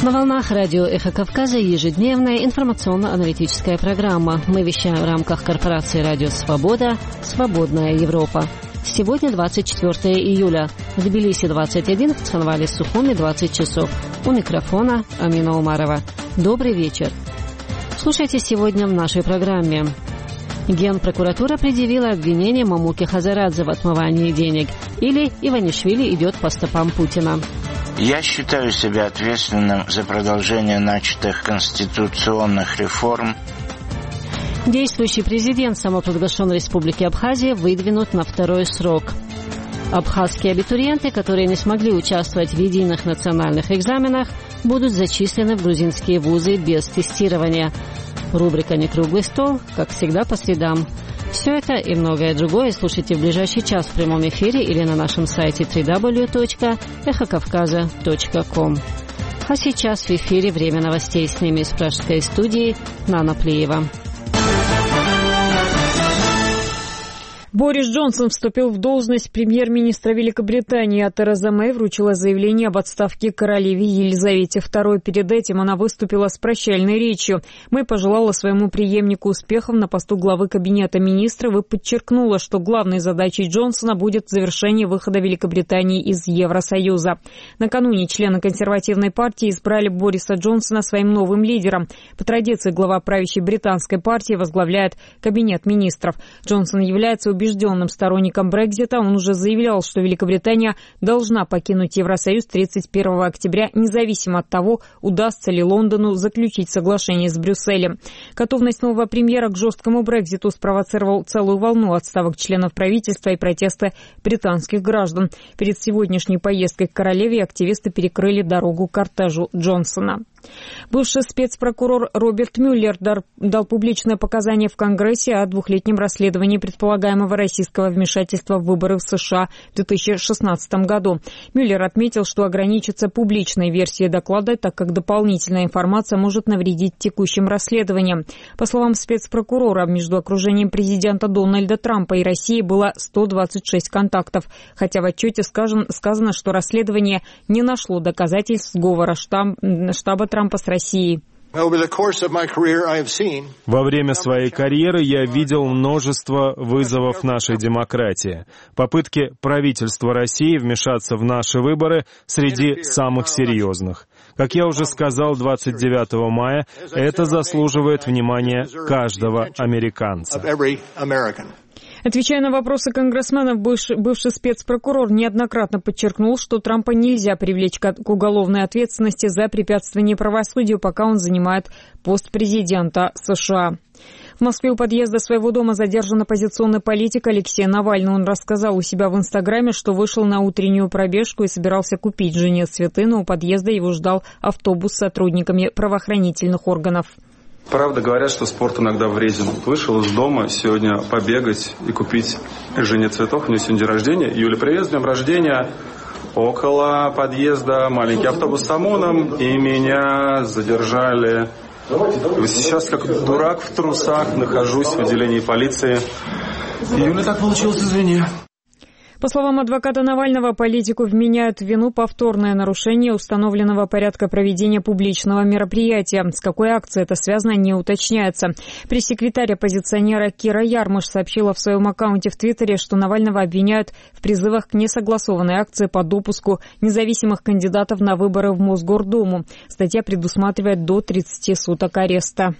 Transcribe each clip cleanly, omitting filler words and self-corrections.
На волнах радио «Эхо Кавказа» ежедневная информационно-аналитическая программа. Мы вещаем в рамках корпорации «Радио Свобода. Свободная Европа». Сегодня 24 июля. В Тбилиси 21, в Цхинвале Сухуми 20 часов. У микрофона Амина Умарова. Добрый вечер. Слушайте сегодня в нашей программе. Генпрокуратура предъявила обвинение Мамуке Хазарадзе в отмывании денег. Или Иванишвили идет по стопам Путина. Я считаю себя ответственным за продолжение начатых конституционных реформ. Действующий президент самопровозглашенной Республики Абхазия выдвинут на второй срок. Абхазские абитуриенты, которые не смогли участвовать в единых национальных экзаменах, будут зачислены в грузинские вузы без тестирования. Рубрика «Не круглый стол», как всегда, по средам. Все это и многое другое слушайте в ближайший час в прямом эфире или на нашем сайте www.эхокавказа.ком. А сейчас в эфире время новостей. С ними из пражской студии Нана Плеева. Борис Джонсон вступил в должность премьер-министра Великобритании, а Тереза Мэй вручила заявление об отставке королеве Елизавете II. Перед этим она выступила с прощальной речью. Мэй пожелала своему преемнику успехов на посту главы Кабинета министров и подчеркнула, что главной задачей Джонсона будет завершение выхода Великобритании из Евросоюза. Накануне члены консервативной партии избрали Бориса Джонсона своим новым лидером. По традиции глава правящей британской партии возглавляет Кабинет министров. Джонсон является убежденным сторонником Брексита. Он уже заявлял, что Великобритания должна покинуть Евросоюз 31 октября, независимо от того, удастся ли Лондону заключить соглашение с Брюсселем. Готовность нового премьера к жесткому Брекситу спровоцировал целую волну отставок членов правительства и протесты британских граждан. Перед сегодняшней поездкой к королеве активисты перекрыли дорогу кортежу Джонсона. Бывший спецпрокурор Роберт Мюллер дал публичное показание в Конгрессе о двухлетнем расследовании предполагаемого российского вмешательства в выборы в США в 2016 году. Мюллер отметил, что ограничится публичной версией доклада, так как дополнительная информация может навредить текущим расследованиям. По словам спецпрокурора, между окружением президента Дональда Трампа и Россией было 126 контактов, хотя в отчете сказано, что расследование не нашло доказательств сговора штаба Трампа с Россией. Во время своей карьеры я видел множество вызовов нашей демократии. Попытки правительства России вмешаться в наши выборы среди самых серьезных. Как я уже сказал 29 мая, это заслуживает внимания каждого американца. Отвечая на вопросы конгрессменов, бывший спецпрокурор неоднократно подчеркнул, что Трампа нельзя привлечь к уголовной ответственности за препятствование правосудию, пока он занимает пост президента США. В Москве у подъезда своего дома задержан оппозиционный политик Алексей Навальный. Он рассказал у себя в Инстаграме, что вышел на утреннюю пробежку и собирался купить жене цветы, но у подъезда его ждал автобус с сотрудниками правоохранительных органов. Правда, говорят, что спорт иногда вреден. Вышел из дома сегодня побегать и купить жене цветов. У нее сегодня день рождения. Юля, привет, с днем рождения. Около подъезда маленький автобус с ОМОНом, и меня задержали. Сейчас как дурак в трусах нахожусь в отделении полиции. Юля, так получилось, извини. По словам адвоката Навального, политику вменяют в вину повторное нарушение установленного порядка проведения публичного мероприятия. С какой акцией это связано, не уточняется. Пресс-секретарь оппозиционера Кира Ярмыш сообщила в своем аккаунте в Твиттере, что Навального обвиняют в призывах к несогласованной акции по допуску независимых кандидатов на выборы в Мосгордуму. Статья предусматривает до 30 суток ареста.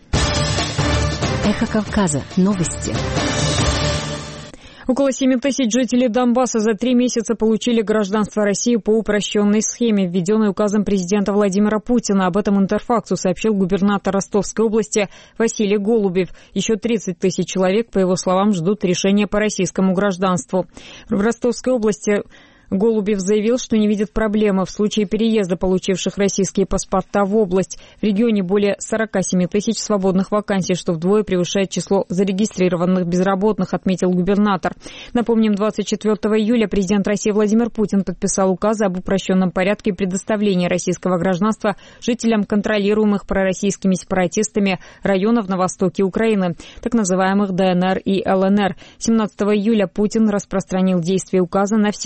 Эхо Кавказа. Новости. Около 7 тысяч жителей Донбасса за 3 месяца получили гражданство России по упрощенной схеме, введенной указом президента Владимира Путина. Об этом Интерфаксу сообщил губернатор Ростовской области Василий Голубев. Еще 30 тысяч человек, по его словам, ждут решения по российскому гражданству. В Ростовской области Голубев заявил, что не видит проблемы в случае переезда получивших российские паспорта в область. В регионе более 47 тысяч свободных вакансий, что вдвое превышает число зарегистрированных безработных, отметил губернатор. Напомним, 24 июля президент России Владимир Путин подписал указ об упрощенном порядке предоставления российского гражданства жителям контролируемых пророссийскими сепаратистами районов на востоке Украины, так называемых ДНР и ЛНР. 17 июля Путин распространил действие указа на всех жителей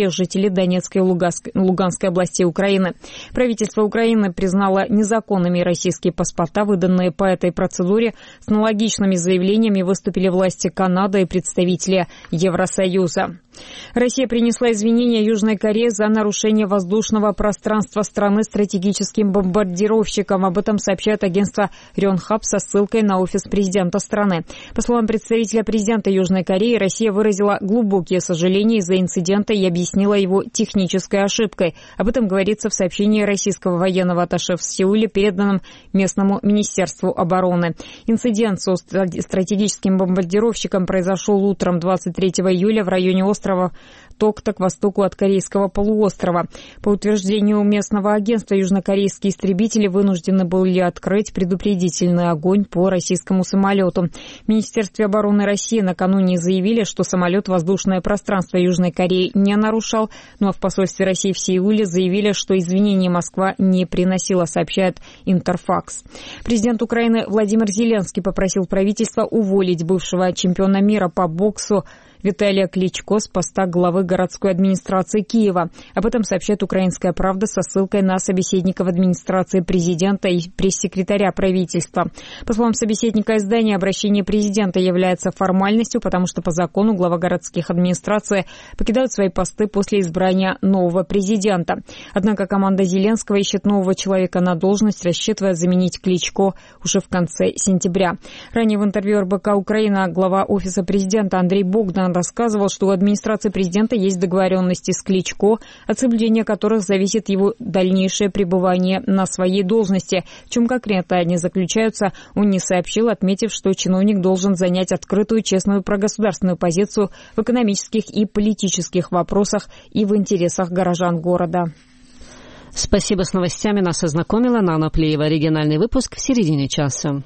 Тверь, Донецкой и Луганской областей Украины. Правительство Украины признало незаконными российские паспорта, выданные по этой процедуре. С аналогичными заявлениями выступили власти Канады и представители Евросоюза. Россия принесла извинения Южной Корее за нарушение воздушного пространства страны стратегическим бомбардировщиком. Об этом сообщает агентство Рёнхаб со ссылкой на офис президента страны. По словам представителя президента Южной Кореи, Россия выразила глубокие сожаления из-за инцидента и объяснила его технической ошибкой. Об этом говорится в сообщении российского военного атташе в Сеуле, переданном местному Министерству обороны. Инцидент со стратегическим бомбардировщиком произошел утром 23 июля в районе острова Токта к востоку от Корейского полуострова. По утверждению местного агентства, южнокорейские истребители вынуждены были открыть предупредительный огонь по российскому самолету. В Министерстве обороны России накануне заявили, что самолет воздушное пространство Южной Кореи не нарушал, ну а в посольстве России в Сеуле заявили, что извинений Москва не приносила, сообщает Интерфакс. Президент Украины Владимир Зеленский попросил правительства уволить бывшего чемпиона мира по боксу Виталия Кличко с поста главы городской администрации Киева. Об этом сообщает «Украинская правда» со ссылкой на собеседников администрации президента и пресс-секретаря правительства. По словам собеседника издания, обращение президента является формальностью, потому что по закону глава городских администраций покидают свои посты после избрания нового президента. Однако команда Зеленского ищет нового человека на должность, рассчитывая заменить Кличко уже в конце сентября. Ранее в интервью РБК «Украина» глава офиса президента Андрей Богдан рассказывал, что у администрации президента есть договоренности с Кличко, от соблюдения которых зависит его дальнейшее пребывание на своей должности. В чем конкретно они заключаются, он не сообщил, отметив, что чиновник должен занять открытую, честную прогосударственную позицию в экономических и политических вопросах и в интересах горожан города. Спасибо. С новостями нас ознакомила Нана Плеева. Оригинальный выпуск в середине часа.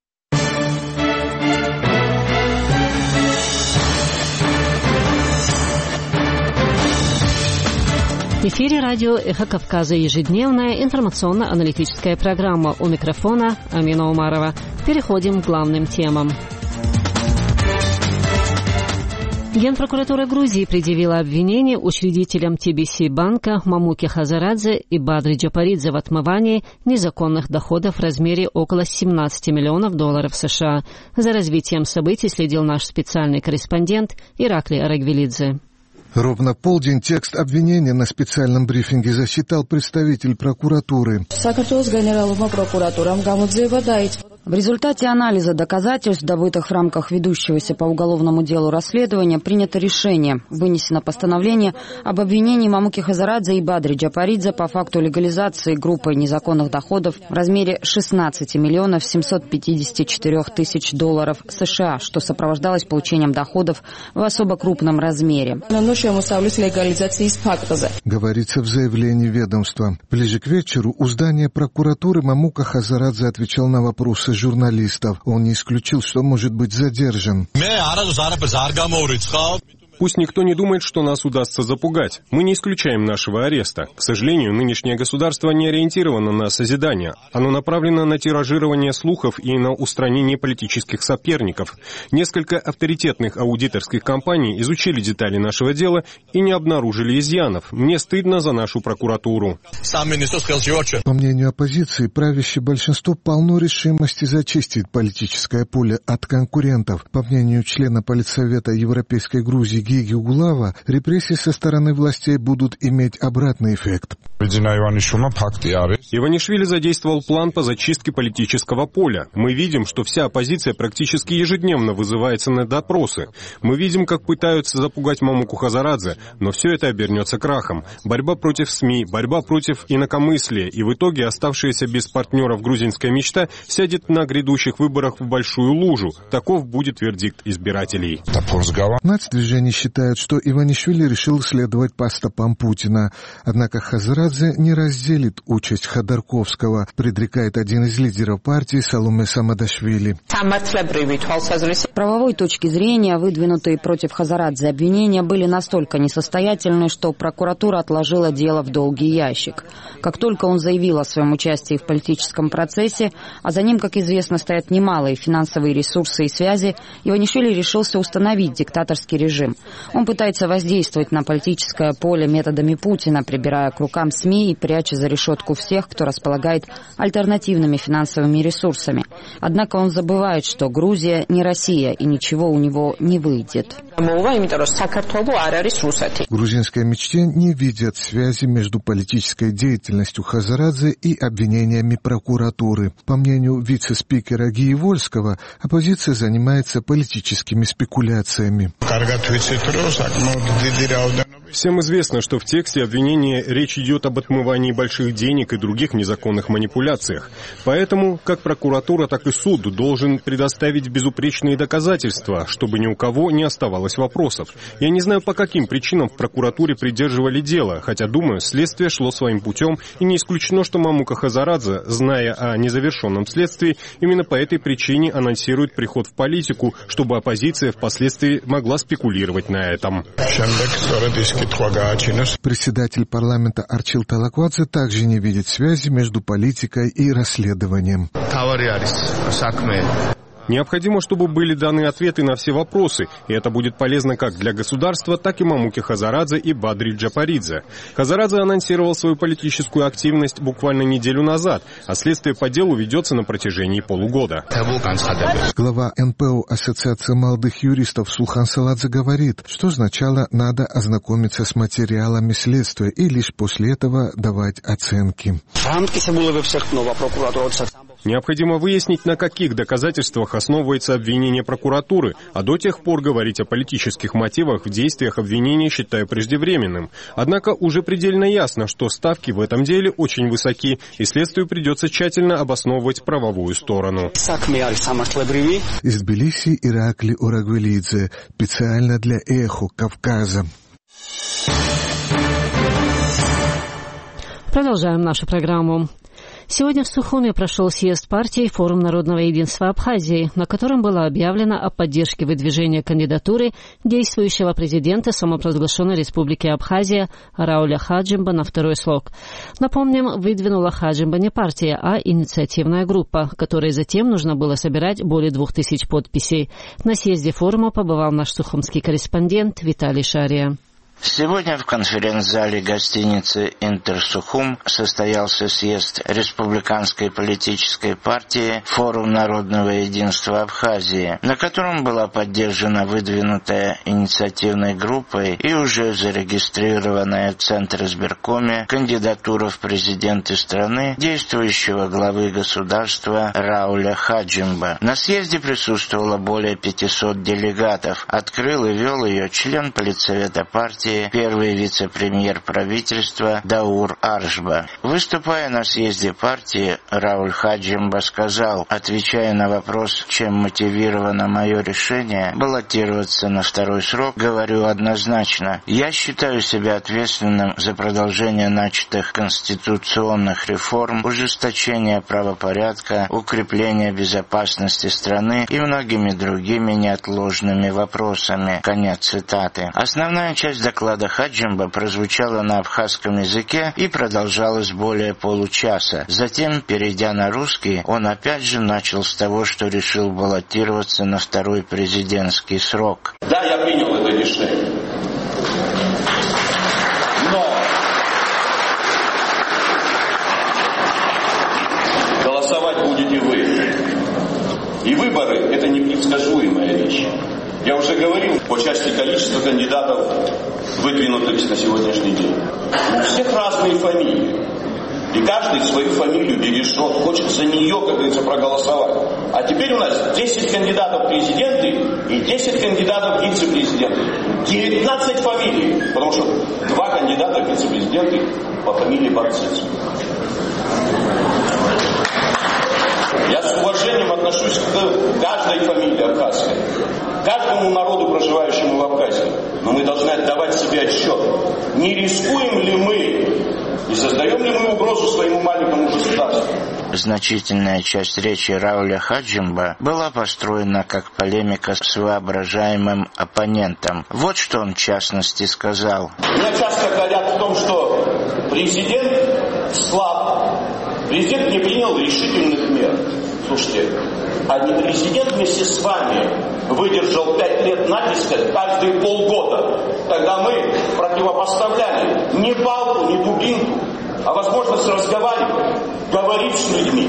В эфире радио «Эхо Кавказа», ежедневная информационно-аналитическая программа. У микрофона Амина Умарова. Переходим к главным темам. Генпрокуратура Грузии предъявила обвинение учредителям ТБС банка Мамуке Хазарадзе и Бадри Джапаридзе в отмывании незаконных доходов в размере около $17 миллионов США. За развитием событий следил наш специальный корреспондент Ираклий Арагвелидзе. Ровно в полдень текст обвинения на специальном брифинге зачитал представитель прокуратуры. В результате анализа доказательств, добытых в рамках ведущегося по уголовному делу расследования, принято решение. Вынесено постановление об обвинении Мамуки Хазарадзе и Бадри Джапаридзе по факту легализации группой незаконных доходов в размере $16 754 000 США, что сопровождалось получением доходов в особо крупном размере. Говорится в заявлении ведомства. Ближе к вечеру у здания прокуратуры Мамука Хазарадзе отвечал на вопросы журналистов. Он не исключил, что может быть задержан. Пусть никто не думает, что нас удастся запугать. Мы не исключаем нашего ареста. К сожалению, нынешнее государство не ориентировано на созидание. Оно направлено на тиражирование слухов и на устранение политических соперников. Несколько авторитетных аудиторских компаний изучили детали нашего дела и не обнаружили изъянов. Мне стыдно за нашу прокуратуру. По мнению оппозиции, правящее большинство полно решимости зачистить политическое поле от конкурентов. По мнению члена Политсовета Европейской Грузии Гиги Угулава, репрессии со стороны властей будут иметь обратный эффект. Иванишвили задействовал план по зачистке политического поля. Мы видим, что вся оппозиция практически ежедневно вызывается на допросы. Мы видим, как пытаются запугать Мамуку Хазарадзе, но все это обернется крахом. Борьба против СМИ, борьба против инакомыслия, и в итоге оставшаяся без партнеров грузинская мечта сядет на грядущих выборах в большую лужу. Таков будет вердикт избирателей. Нацдвижение считают, что Иванишвили решил следовать по стопам Путина. Однако Хазарадзе не разделит участь Ходорковского, предрекает один из лидеров партии Саломе Самадашвили. С правовой точки зрения, выдвинутые против Хазарадзе обвинения были настолько несостоятельны, что прокуратура отложила дело в долгий ящик. Как только он заявил о своем участии в политическом процессе, а за ним, как известно, стоят немалые финансовые ресурсы и связи, Иванишвили решился установить диктаторский режим. Он пытается воздействовать на политическое поле методами Путина, прибирая к рукам СМИ и пряча за решетку всех, кто располагает альтернативными финансовыми ресурсами. Однако он забывает, что Грузия не Россия и ничего у него не выйдет. Грузинская мечте не видят связи между политической деятельностью Хазарадзе и обвинениями прокуратуры. По мнению вице-спикера Гиевольского, оппозиция занимается политическими спекуляциями. Всем известно, что в тексте обвинения речь идет об отмывании больших денег и других незаконных манипуляциях. Поэтому как прокуратура, так и суд должен предоставить безупречные доказательства, чтобы ни у кого не оставалось вопросов. Я не знаю, по каким причинам в прокуратуре придерживали дело, хотя, думаю, следствие шло своим путем, и не исключено, что Мамука Хазарадзе, зная о незавершенном следствии, именно по этой причине анонсирует приход в политику, чтобы оппозиция впоследствии могла спекулировать на этом. Председатель парламента Арчил Талаквадзе также не видит связи между политикой и расследованием. Необходимо, чтобы были даны ответы на все вопросы, и это будет полезно как для государства, так и Мамуке Хазарадзе и Бадри Джапаридзе. Хазарадзе анонсировал свою политическую активность буквально неделю назад, а следствие по делу ведется на протяжении полугода. Глава НПО Ассоциации молодых юристов Сулхан Саладзе говорит, что сначала надо ознакомиться с материалами следствия и лишь после этого давать оценки. Необходимо выяснить, на каких доказательствах основывается обвинение прокуратуры, а до тех пор говорить о политических мотивах в действиях обвинения считаю преждевременным. Однако уже предельно ясно, что ставки в этом деле очень высоки, и следствию придется тщательно обосновывать правовую сторону. Из Тбилиси Иракли Урагвелидзе, специально для «Эхо Кавказа». Продолжаем нашу программу. Сегодня в Сухуме прошел съезд партии «Форум народного единства Абхазии», на котором было объявлено о поддержке выдвижения кандидатуры действующего президента самопровозглашенной Республики Абхазия Рауля Хаджимба на второй срок. Напомним, выдвинула Хаджимба не партия, а инициативная группа, которой затем нужно было собирать более 2000 подписей. На съезде форума побывал наш сухумский корреспондент Виталий Шария. Сегодня в конференц-зале гостиницы «Интерсухум» состоялся съезд Республиканской политической партии «Форум народного единства Абхазии», на котором была поддержана выдвинутая инициативной группой и уже зарегистрированная в Центризбиркоме кандидатура в президенты страны действующего главы государства Рауля Хаджимба. На съезде присутствовало более 500 делегатов. Открыл и вел ее член политсовета партии, первый вице-премьер правительства Даур Аршба. Выступая на съезде партии, Рауль Хаджимба сказал, отвечая на вопрос, чем мотивировано мое решение баллотироваться на второй срок, говорю однозначно. Я считаю себя ответственным за продолжение начатых конституционных реформ, ужесточение правопорядка, укрепление безопасности страны и многими другими неотложными вопросами. Конец цитаты. Основная часть доклада Хаджимба прозвучала на абхазском языке и продолжалась более получаса. Затем, перейдя на русский, он опять же начал с того, что решил баллотироваться на второй президентский срок. Да, я принял это решение. Но голосовать будете вы. И выборы – это непредсказуемая вещь. Я уже говорил по части количества кандидатов, выдвинутых на сегодняшний день. У всех разные фамилии. И каждый свою фамилию бережет, хочет за нее, как говорится, проголосовать. А теперь у нас 10 кандидатов в президенты и 10 кандидатов в вице-президенты. 19 фамилий, потому что 2 кандидата в вице-президенты по фамилии Барцец. Я с уважением отношусь к каждой фамилии абхазской, каждому народу, проживающему в Абхазии. Но мы должны отдавать себе отчет, не рискуем ли мы, не создаем ли мы угрозу своему маленькому государству. Значительная часть речи Рауля Хаджимба была построена как полемика с воображаемым оппонентом. Вот что он в частности сказал. Меня часто говорят в том, что президент слаб, президент не принял решительных мер. Слушайте, а не президент вместе с вами выдержал 5 лет натиска каждые полгода, когда мы противопоставляли не палку, не дубинку, а возможность разговаривать, говорить с людьми.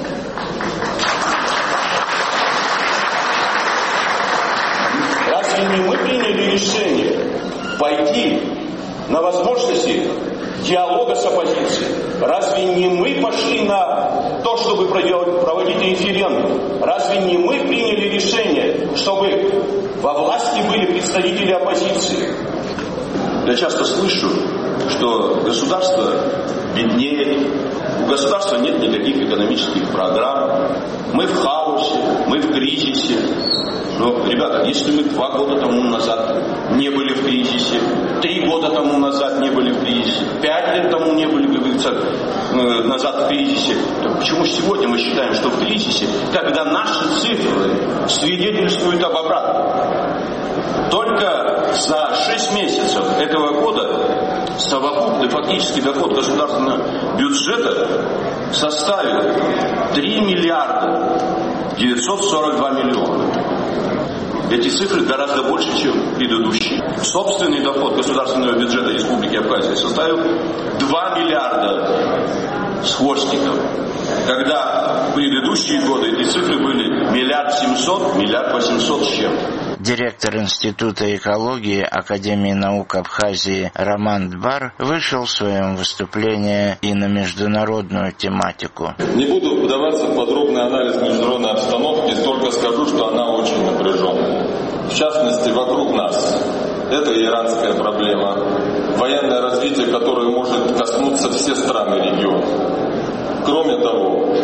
Разве не мы приняли решение пойти на возможности диалога с оппозицией? Разве не мы пошли на то, чтобы проводить референдум? Разве не мы приняли решение, чтобы во власти были представители оппозиции? Я часто слышу, что государство беднеет, у государства нет никаких экономических программ, мы в хаосе, мы в кризисе. Но, ребята, если мы 2 года тому назад не были в кризисе, 3 года тому назад не были в кризисе, 5 лет тому не были назад в кризисе, то почему сегодня мы считаем, что в кризисе, когда наши цифры свидетельствуют об обратном? Только за 6 месяцев этого года совокупный фактический доход государственного бюджета составил 3 миллиарда 942 миллиона. Эти цифры гораздо больше, чем предыдущие. Собственный доход государственного бюджета Республики Абхазия составил 2 миллиарда с хвостиком. Когда в предыдущие годы эти цифры были 1 700 000 000, 1 800 000 с чем-то. Директор Института экологии Академии наук Абхазии Роман Дбар вышел в своем выступлении и на международную тематику. Не буду вдаваться в подробный анализ международной обстановки, только скажу, что она очень напряженная. В частности, вокруг нас. Это иранская проблема, военное развитие, которое может коснуться все страны региона. Кроме того,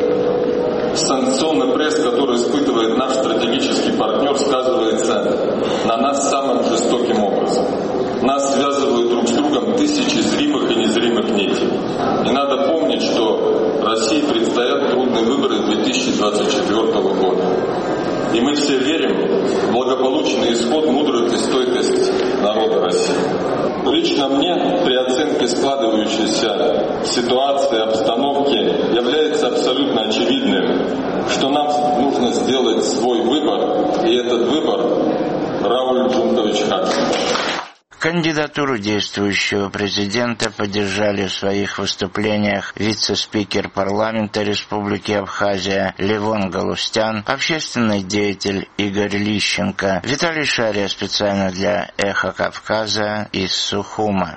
санкционный пресс, который испытывает наш стратегический партнер, сказывается на нас самым жестоким образом. Нас связывают друг с другом тысячи зримых и незримых нитей. И надо помнить, что России предстоят трудные выборы 2024 года. И мы все верим в благополучный исход, мудрость и стойкость народа России. Лично мне при оценке складывающейся ситуации, обстановки является абсолютно очевидным, что нам нужно сделать свой выбор, и этот выбор Рауль Джункович Хакин. Кандидатуру действующего президента поддержали в своих выступлениях вице-спикер парламента Республики Абхазия Левон Галустян, общественный деятель Игорь Лищенко, Виталий Шария специально для «Эхо Кавказа» из Сухума.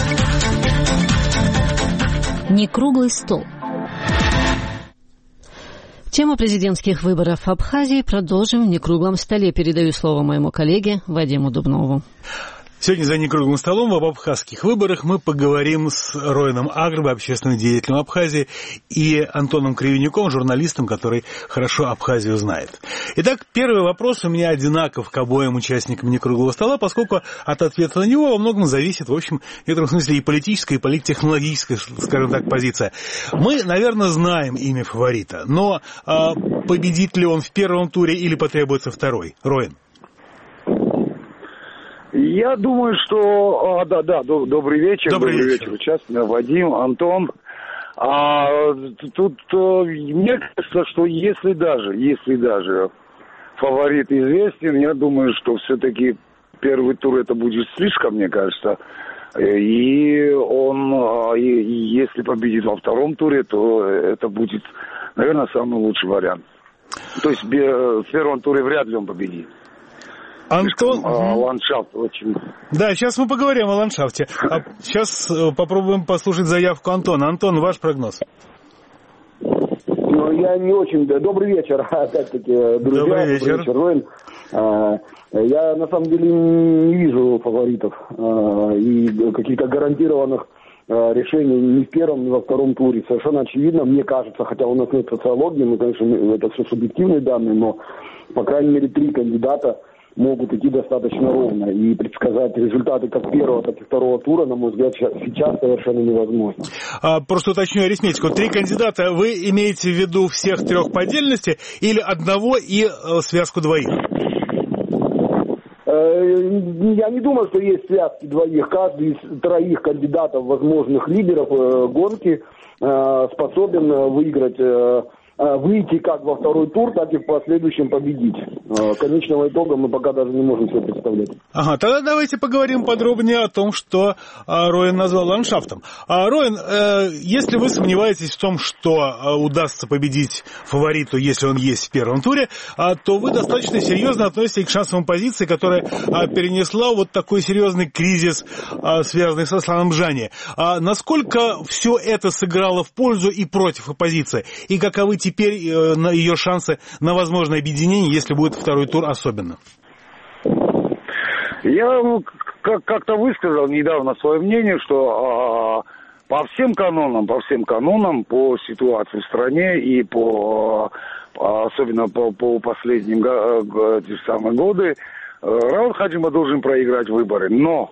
Не круглый стол. Тему президентских выборов в Абхазии продолжим в некруглом столе. Передаю слово моему коллеге Вадиму Дубнову. Сегодня за некруглым столом об абхазских выборах мы поговорим с Роином Агрбой, общественным деятелем Абхазии, и Антоном Кривенюком, журналистом, который хорошо Абхазию знает. Итак, первый вопрос у меня одинаков к обоим участникам некруглого стола, поскольку от ответа на него во многом зависит, в общем, в некотором смысле и политическая, и политтехнологическая, скажем так, позиция. Мы, наверное, знаем имя фаворита, но победит ли он в первом туре или потребуется второй? Роин. Я думаю, что... добрый вечер. Добрый вечер. Участник Вадим, Антон. Тут мне кажется, что если даже фаворит известен, я думаю, что все-таки первый тур это будет слишком, мне кажется. И он, если победит во втором туре, то это будет, наверное, самый лучший вариант. То есть в первом туре вряд ли он победит. Антон... Ландшафт очень... Да, сейчас мы поговорим о ландшафте. Сейчас попробуем послушать заявку Антона. Антон, ваш прогноз? Я не очень... Добрый вечер, опять-таки, друзья. Добрый вечер, Роин. Я, на самом деле, не вижу фаворитов и каких-то гарантированных решений ни в первом, ни во втором туре. Совершенно очевидно, мне кажется, хотя у нас нет социологии, ну, конечно, это все субъективные данные, но, по крайней мере, 3 кандидата могут идти достаточно ровно. И предсказать результаты как первого, так и второго тура, на мой взгляд, сейчас совершенно невозможно. Просто уточню арифметику. 3 кандидата, вы имеете в виду всех 3 по отдельности или одного и связку 2? Я не думаю, что есть связки 2. Каждый из 3 кандидатов, возможных лидеров гонки, способен выиграть выйти как во второй тур, так и в последующем победить. Конечного итога мы пока даже не можем себе представлять. Ага, тогда давайте поговорим подробнее о том, что Роэн назвал ландшафтом. Роэн, если вы сомневаетесь в том, что удастся победить фавориту, если он есть в первом туре, то вы достаточно серьезно относитесь к шансам оппозиции, которая перенесла вот такой серьезный кризис, связанный со Асланом Джани. Насколько все это сыграло в пользу и против оппозиции? И каковы теперь ее шансы на возможное объединение, если будет второй тур особенно? Я как-то высказал недавно свое мнение, что по всем канонам, по ситуации в стране и особенно по последним годы, Рауль Хаджимба должен проиграть выборы. Но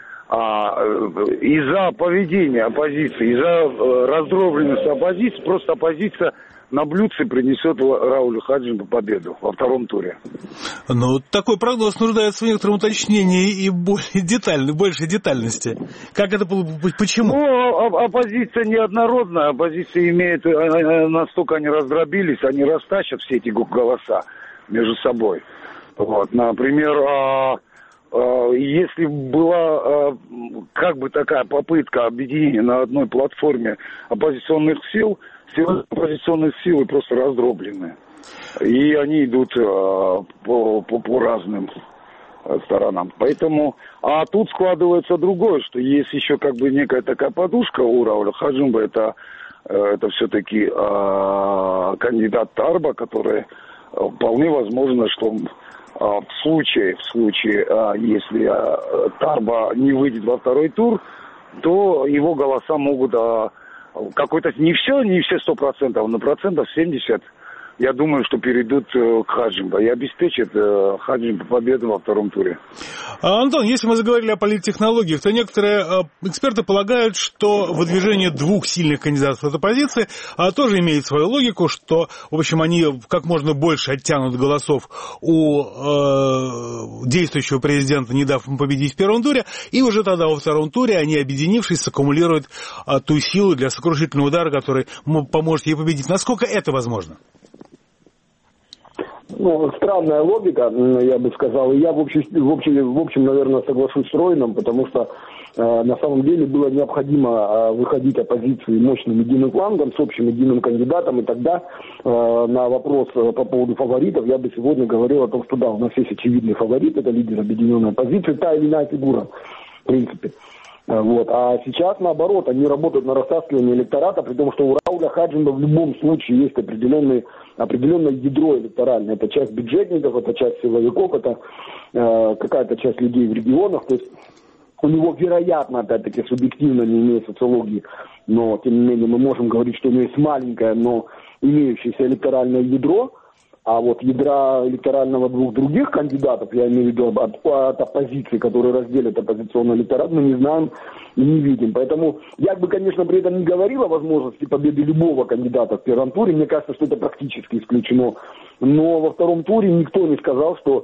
из-за поведения оппозиции, из-за раздробленности оппозиции, просто оппозиция на блюдце принесет Раулю Хаджимбу победу во втором туре. Ну, такой прогноз нуждается в некотором уточнении и большей детальности. Как это было? Почему? Ну, оппозиция неоднородная. Оппозиция имеет... Настолько они раздробились, они растащат все эти голоса между собой. Вот. Например, если была как бы такая попытка объединения на одной платформе оппозиционных сил, все оппозиционные силы просто раздроблены. И они идут по разным сторонам. Поэтому, тут складывается другое, что есть еще как бы некая такая подушка у Рауля Хаджимба, это все-таки кандидат Тарба, который вполне возможно, что в случае, если Тарба не выйдет во второй тур, то его голоса могут какой-то не все 100%, но 70%, я думаю, что перейдут к Хаджимбу и обеспечат Хаджимбу победу во втором туре. Антон, если мы заговорили о политтехнологиях, то некоторые эксперты полагают, что выдвижение двух сильных кандидатов от оппозиции тоже имеет свою логику, что, в общем, они как можно больше оттянут голосов у действующего президента, не дав ему победить в первом туре, и уже тогда во втором туре они, объединившись, саккумулируют ту силу для сокрушительного удара, который поможет ей победить. Насколько это возможно? Ну, странная логика, я бы сказал. И я, в общем, наверное, соглашусь с Роином, потому что на самом деле было необходимо выходить оппозиции мощным единым флангом, с общим единым кандидатом. И тогда на вопрос по поводу фаворитов я бы сегодня говорил о том, что да, у нас есть очевидный фаворит, это лидер объединенной оппозиции, та или иная фигура, в принципе. Вот. А сейчас, наоборот, они работают на растаскивание электората, при том, что у Рауля Хаджимба в любом случае есть определенное ядро электоральное. Это часть бюджетников, это часть силовиков, это какая-то часть людей в регионах. То есть у него, вероятно, опять-таки, субъективно, не имея социологии, но, тем не менее, мы можем говорить, что у него есть маленькое, но имеющееся электоральное ядро. А вот ядра электорального двух других кандидатов, я имею в виду от оппозиции, которые разделят оппозиционный электорат, мы не знаем и не видим. Поэтому я бы, конечно, при этом не говорил о возможности победы любого кандидата в первом туре. Мне кажется, что это практически исключено. Но во втором туре никто не сказал, что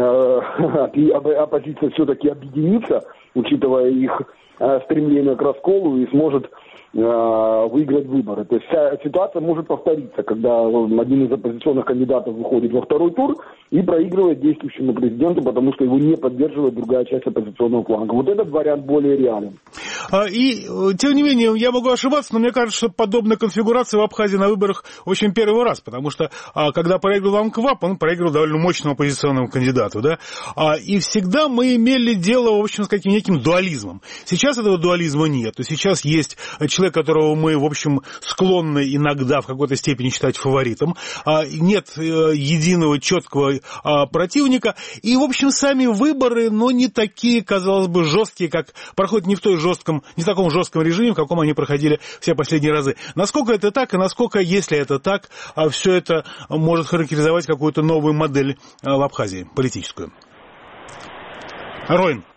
оппозиция все-таки объединится, учитывая их стремление к расколу, и сможет выиграть выборы. То есть вся ситуация может повториться, когда один из оппозиционных кандидатов выходит во второй тур и проигрывает действующему президенту, потому что его не поддерживает другая часть оппозиционного фланга. Вот этот вариант более реален. И, тем не менее, я могу ошибаться, но мне кажется, что подобная конфигурация в Абхазии на выборах очень первый раз, потому что, когда проигрывал Анквап, он проигрывал довольно мощному оппозиционному кандидату, да, и всегда мы имели дело, в общем, с каким неким дуализмом. Сейчас этого дуализма нет, то сейчас есть человек, которого мы, в общем, склонны иногда в какой-то степени считать фаворитом, нет единого четкого противника, и, в общем, сами выборы, но не такие, казалось бы, жесткие, как проходят не в таком жестком режиме, в каком они проходили все последние разы. Насколько это так, и насколько, если это так, все это может характеризовать какую-то новую модель в Абхазии, политическую? Роин.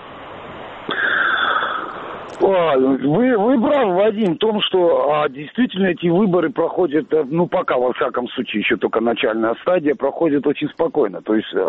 Вы правы, Вадим, в том, что действительно эти выборы проходят, пока, во всяком случае, еще только начальная стадия, проходит очень спокойно. То есть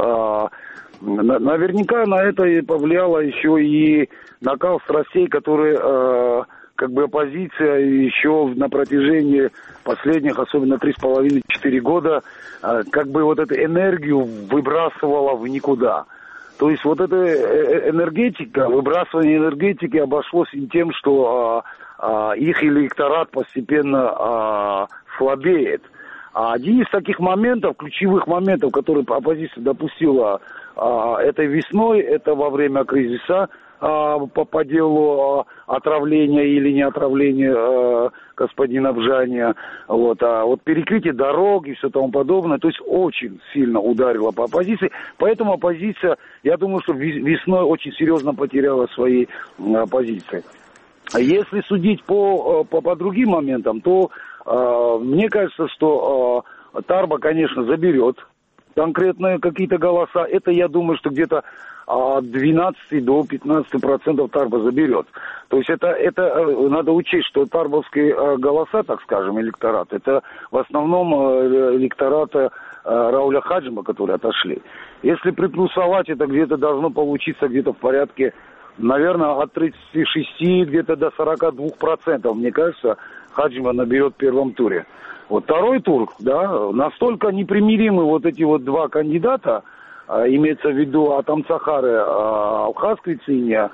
наверняка на это и повлияло еще и накал страстей, который оппозиция еще на протяжении последних, особенно 3,5-4 года, эту энергию выбрасывала в никуда. То есть вот эта энергетика, выбрасывание энергетики обошлось тем, что их электорат постепенно слабеет. А один из таких моментов, ключевых моментов, которые оппозиция допустила этой весной, это во время кризиса по делу отравления или не отравления господина Бжания, перекрытие дорог и все тому подобное, то есть очень сильно ударило по оппозиции, поэтому оппозиция, я думаю, что весной очень серьезно потеряла свои позиции. Если судить по другим моментам, то мне кажется, что Тарба, конечно, заберет конкретные какие-то голоса. Это, я думаю, что где-то от 12 до 15% Тарба заберет. То есть это надо учесть, что тарбовские голоса, так скажем, электорат, это в основном электораты Рауля Хаджима, которые отошли. Если приплюсовать, это где-то должно получиться где-то в порядке, наверное, от 36 где-то до 42%, мне кажется, Хаджима наберет в первом туре. Вот второй тур, настолько непримиримы вот эти вот два кандидата, имеется в виду Атам Цахары, Алхаз Квициния,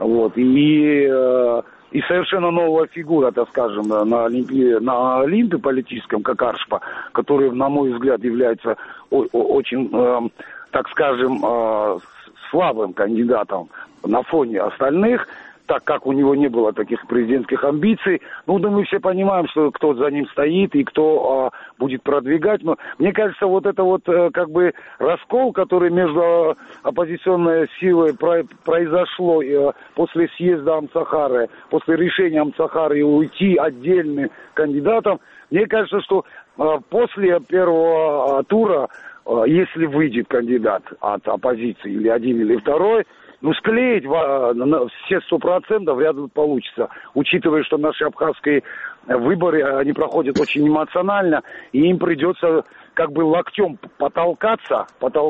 и совершенно новая фигура, так скажем, на Олимпе политическом, как Аршпа, который, на мой взгляд, является очень, так скажем, слабым кандидатом на фоне остальных, так как у него не было таких президентских амбиций. Мы все понимаем, что кто за ним стоит и кто будет продвигать. Но мне кажется, раскол, который между оппозиционной силой произошло после съезда Амцахары, после решения Амцахары уйти отдельным кандидатом, мне кажется, что после первого тура, если выйдет кандидат от оппозиции, или один, или второй, склеить все 100% вряд ли получится, учитывая, что наши абхазские выборы, они проходят очень эмоционально, и им придется локтем потолкаться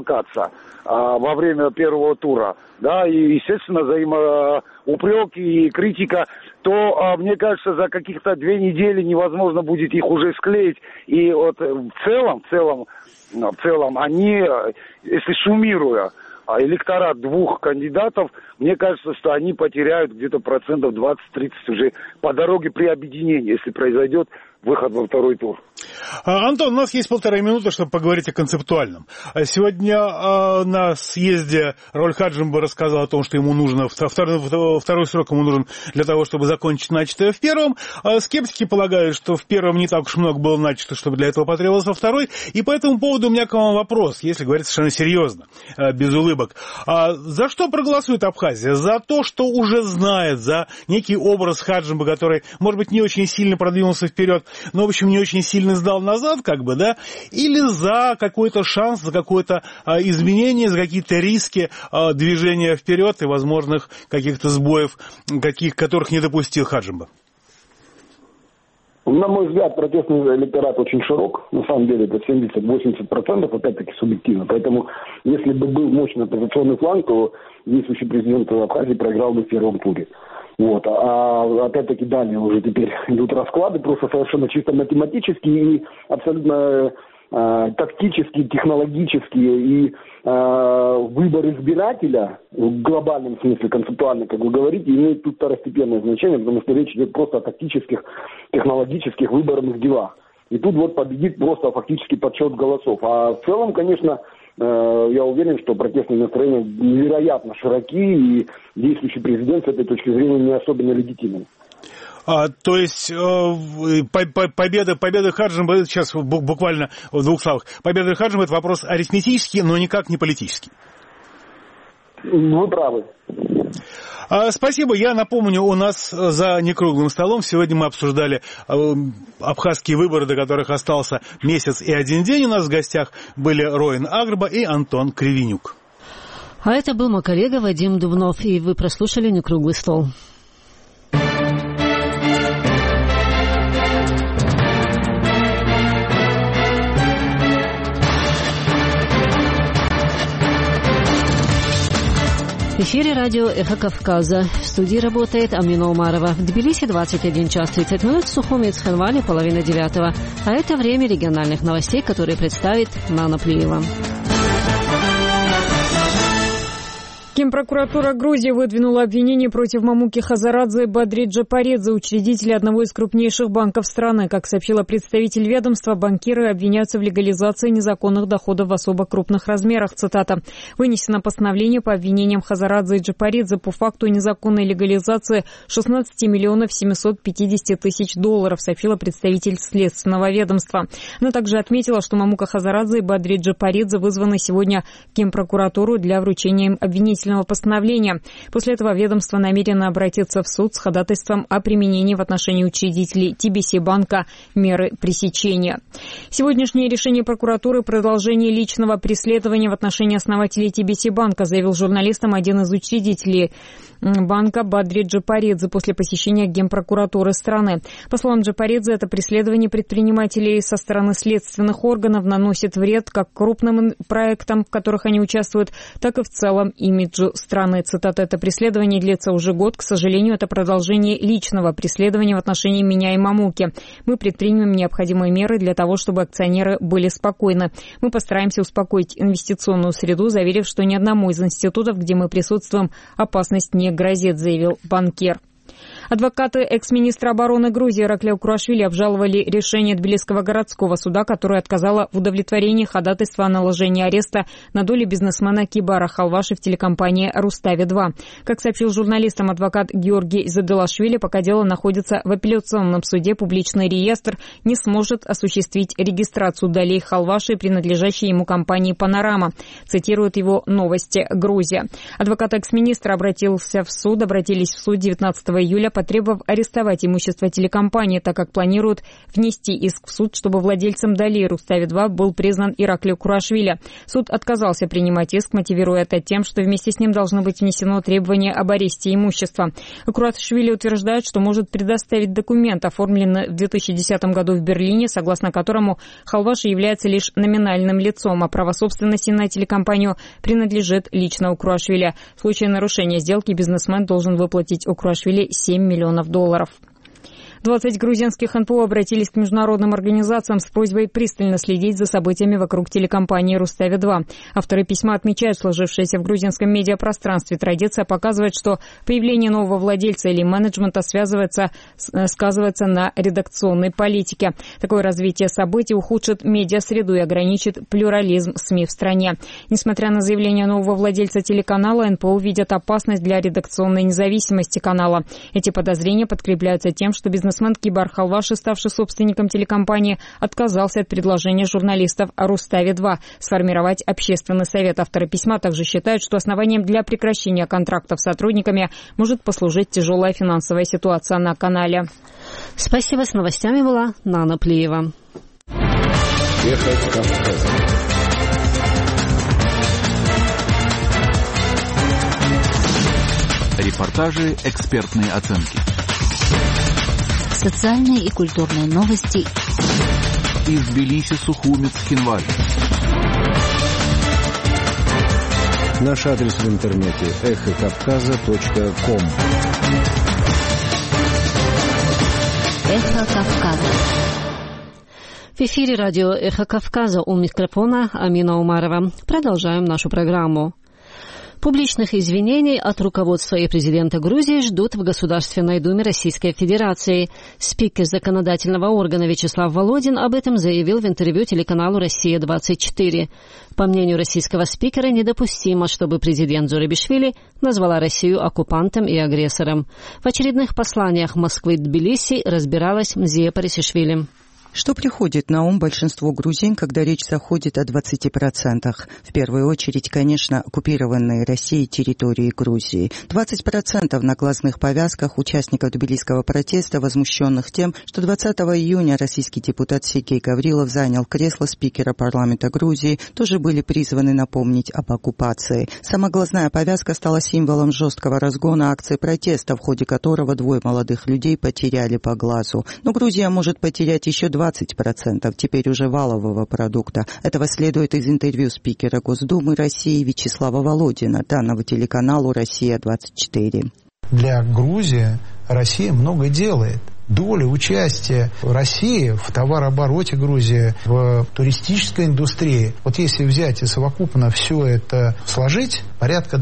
во время первого тура, и, естественно, взаимоупреки и критика, то, мне кажется, за каких-то 2 недели невозможно будет их уже склеить, и в целом они, если суммируя электорат двух кандидатов, мне кажется, что они потеряют где-то 20-30% уже по дороге при объединении, если произойдет выход во второй тур. Антон, у нас есть 1,5 минуты, чтобы поговорить о концептуальном. Сегодня на съезде Рауль Хаджимба рассказал о том, что ему нужно второй срок ему нужен для того, чтобы закончить начатое в первом. Скептики полагают, что в первом не так уж много было начато, чтобы для этого потребовался второй. И по этому поводу у меня к вам вопрос, если говорить совершенно серьезно, без улыбок. За что проголосует Абхазия? За то, что уже знает, за некий образ Хаджимба, который, может быть, не очень сильно продвинулся вперед, но, в общем, не очень сильно сдал назад, или за какой-то шанс, за какое-то изменение, за какие-то риски движения вперед и возможных каких-то сбоев, которых не допустил Хаджимба? На мой взгляд, протестный электорат очень широк. На самом деле это 70-80%, опять-таки субъективно. Поэтому, если бы был мощный оппозиционный фланг, то действующий президент Абхазии проиграл бы в первом туре. А опять-таки далее уже теперь идут расклады, просто совершенно чисто математические и абсолютно тактические, технологические, и выбор избирателя в глобальном смысле, концептуально, как вы говорите, имеет тут второстепенное значение, потому что речь идет просто о тактических, технологических выборных делах. И тут победит просто фактически подсчет голосов. А в целом, конечно, я уверен, что протестные настроения невероятно широки, и действующий президент с этой точки зрения не особенно легитимен. То есть победа Хаджимба, сейчас буквально в 2 словах, победа Хаджимба — это вопрос арифметический, но никак не политический. Вы правы. Спасибо. Я напомню, у нас за некруглым столом сегодня мы обсуждали абхазские выборы, до которых остался месяц и 1 день. У нас в гостях были Роин Агрба и Антон Кривенюк. А это был мой коллега Вадим Дубнов, и вы прослушали «Некруглый стол». В эфире радио «Эхо Кавказа». В студии работает Амина Умарова. В Тбилиси 21 час 30 минут, в Сухуми и Цхинвале 8:30. А это время региональных новостей, которые представит Нана Плиева. Генпрокуратура Грузии выдвинула обвинение против Мамуки Хазарадзе и Бадри Джапаридзе, учредителя одного из крупнейших банков страны. Как сообщила представитель ведомства, банкиры обвиняются в легализации незаконных доходов в особо крупных размерах. Цитата. «Вынесено постановление по обвинениям Хазарадзе и Джапаридзе по факту незаконной легализации 16 миллионов 750 тысяч долларов», сообщила представитель следственного ведомства. Она также отметила, что Мамука Хазарадзе и Бадри Джапаридзе вызваны сегодня в Генпрокуратуру для вручения им обвинительного постановления. После этого ведомство намерено обратиться в суд с ходатайством о применении в отношении учредителей TBC банка меры пресечения. Сегодняшнее решение прокуратуры — продолжение личного преследования в отношении основателей TBC банка, заявил журналистам один из учредителей банка Бадри Джапаридзе после посещения Генпрокуратуры страны. По словам Джапаридзе, это преследование предпринимателей со стороны следственных органов наносит вред как крупным проектам, в которых они участвуют, так и в целом имиджу страны. Цитата. «Это преследование длится уже год. К сожалению, это продолжение личного преследования в отношении меня и Мамуки. Мы предпримем необходимые меры для того, чтобы акционеры были спокойны. Мы постараемся успокоить инвестиционную среду, заверив, что ни одному из институтов, где мы присутствуем, опасность не грозит», заявил банкир. Адвокаты экс-министра обороны Грузии Иракли Курашвили обжаловали решение Тбилисского городского суда, которое отказало в удовлетворении ходатайства о наложении ареста на долю бизнесмена Кибара Халваши в телекомпании «Рустави-2». Как сообщил журналистам адвокат Георгий Заделашвили, пока дело находится в апелляционном суде, публичный реестр не сможет осуществить регистрацию долей Халваши, принадлежащей ему компании «Панорама», цитируют его «Новости Грузия». Адвокат экс-министра обратились в суд 19 июля, потребовав арестовать имущество телекомпании, так как планируют внести иск в суд, чтобы владельцем долей «Рустави-2» был признан Иракли Курашвили. Суд отказался принимать иск, мотивируя это тем, что вместе с ним должно быть внесено требование об аресте имущества. Курашвили утверждает, что может предоставить документ, оформленный в 2010 году в Берлине, согласно которому Халваши является лишь номинальным лицом, а право собственности на телекомпанию принадлежит лично Курашвили. В случае нарушения сделки бизнесмен должен выплатить Курашвили 7 миллионов долларов. 20 грузинских НПО обратились к международным организациям с просьбой пристально следить за событиями вокруг телекомпании «Рустави-2». Авторы письма отмечают сложившееся в грузинском медиапространстве. Традиция показывает, что появление нового владельца или менеджмента сказывается на редакционной политике. Такое развитие событий ухудшит медиасреду и ограничит плюрализм СМИ в стране. Несмотря на заявление нового владельца телеканала, НПО видят опасность для редакционной независимости канала. Эти подозрения подкрепляются тем, что бизнесмен Кибар Халваши, ставший собственником телекомпании, отказался от предложения журналистов о «Рустави-2» сформировать общественный совет. Авторы письма также считают, что основанием для прекращения контрактов с сотрудниками может послужить тяжелая финансовая ситуация на канале. Спасибо. С новостями была Нана Плиева. Репортажи, экспертные оценки. Социальные и культурные новости из Тбилиси, Сухуми, Цхинвали. Наш адрес в интернете эхокавказа.ком. Эхо Кавказа. В эфире радио «Эхо Кавказа», у микрофона Амина Умарова. Продолжаем нашу программу. Публичных извинений от руководства и президента Грузии ждут в Государственной Думе Российской Федерации. Спикер законодательного органа Вячеслав Володин об этом заявил в интервью телеканалу «Россия-24». По мнению российского спикера, недопустимо, чтобы президент Зурабишвили назвала Россию оккупантом и агрессором. В очередных посланиях Москвы и Тбилиси разбиралась Мзия Парисишвили. Что приходит на ум большинству грузин, когда речь заходит о 20%? В первую очередь, конечно, оккупированные Россией территории Грузии. 20% на глазных повязках участников тбилисского протеста, возмущенных тем, что 20 июня российский депутат Сергей Гаврилов занял кресло спикера парламента Грузии, тоже были призваны напомнить об оккупации. Сама глазная повязка стала символом жесткого разгона акции протеста, в ходе которого двое молодых людей потеряли по глазу. Но Грузия может потерять еще 2 20%, теперь уже валового продукта. Этого следует из интервью спикера Госдумы России Вячеслава Володина, данного телеканалу «Россия-24». Для Грузии Россия много делает. Доля участия России в товарообороте Грузии, в туристической индустрии, вот если взять и совокупно все это сложить, порядка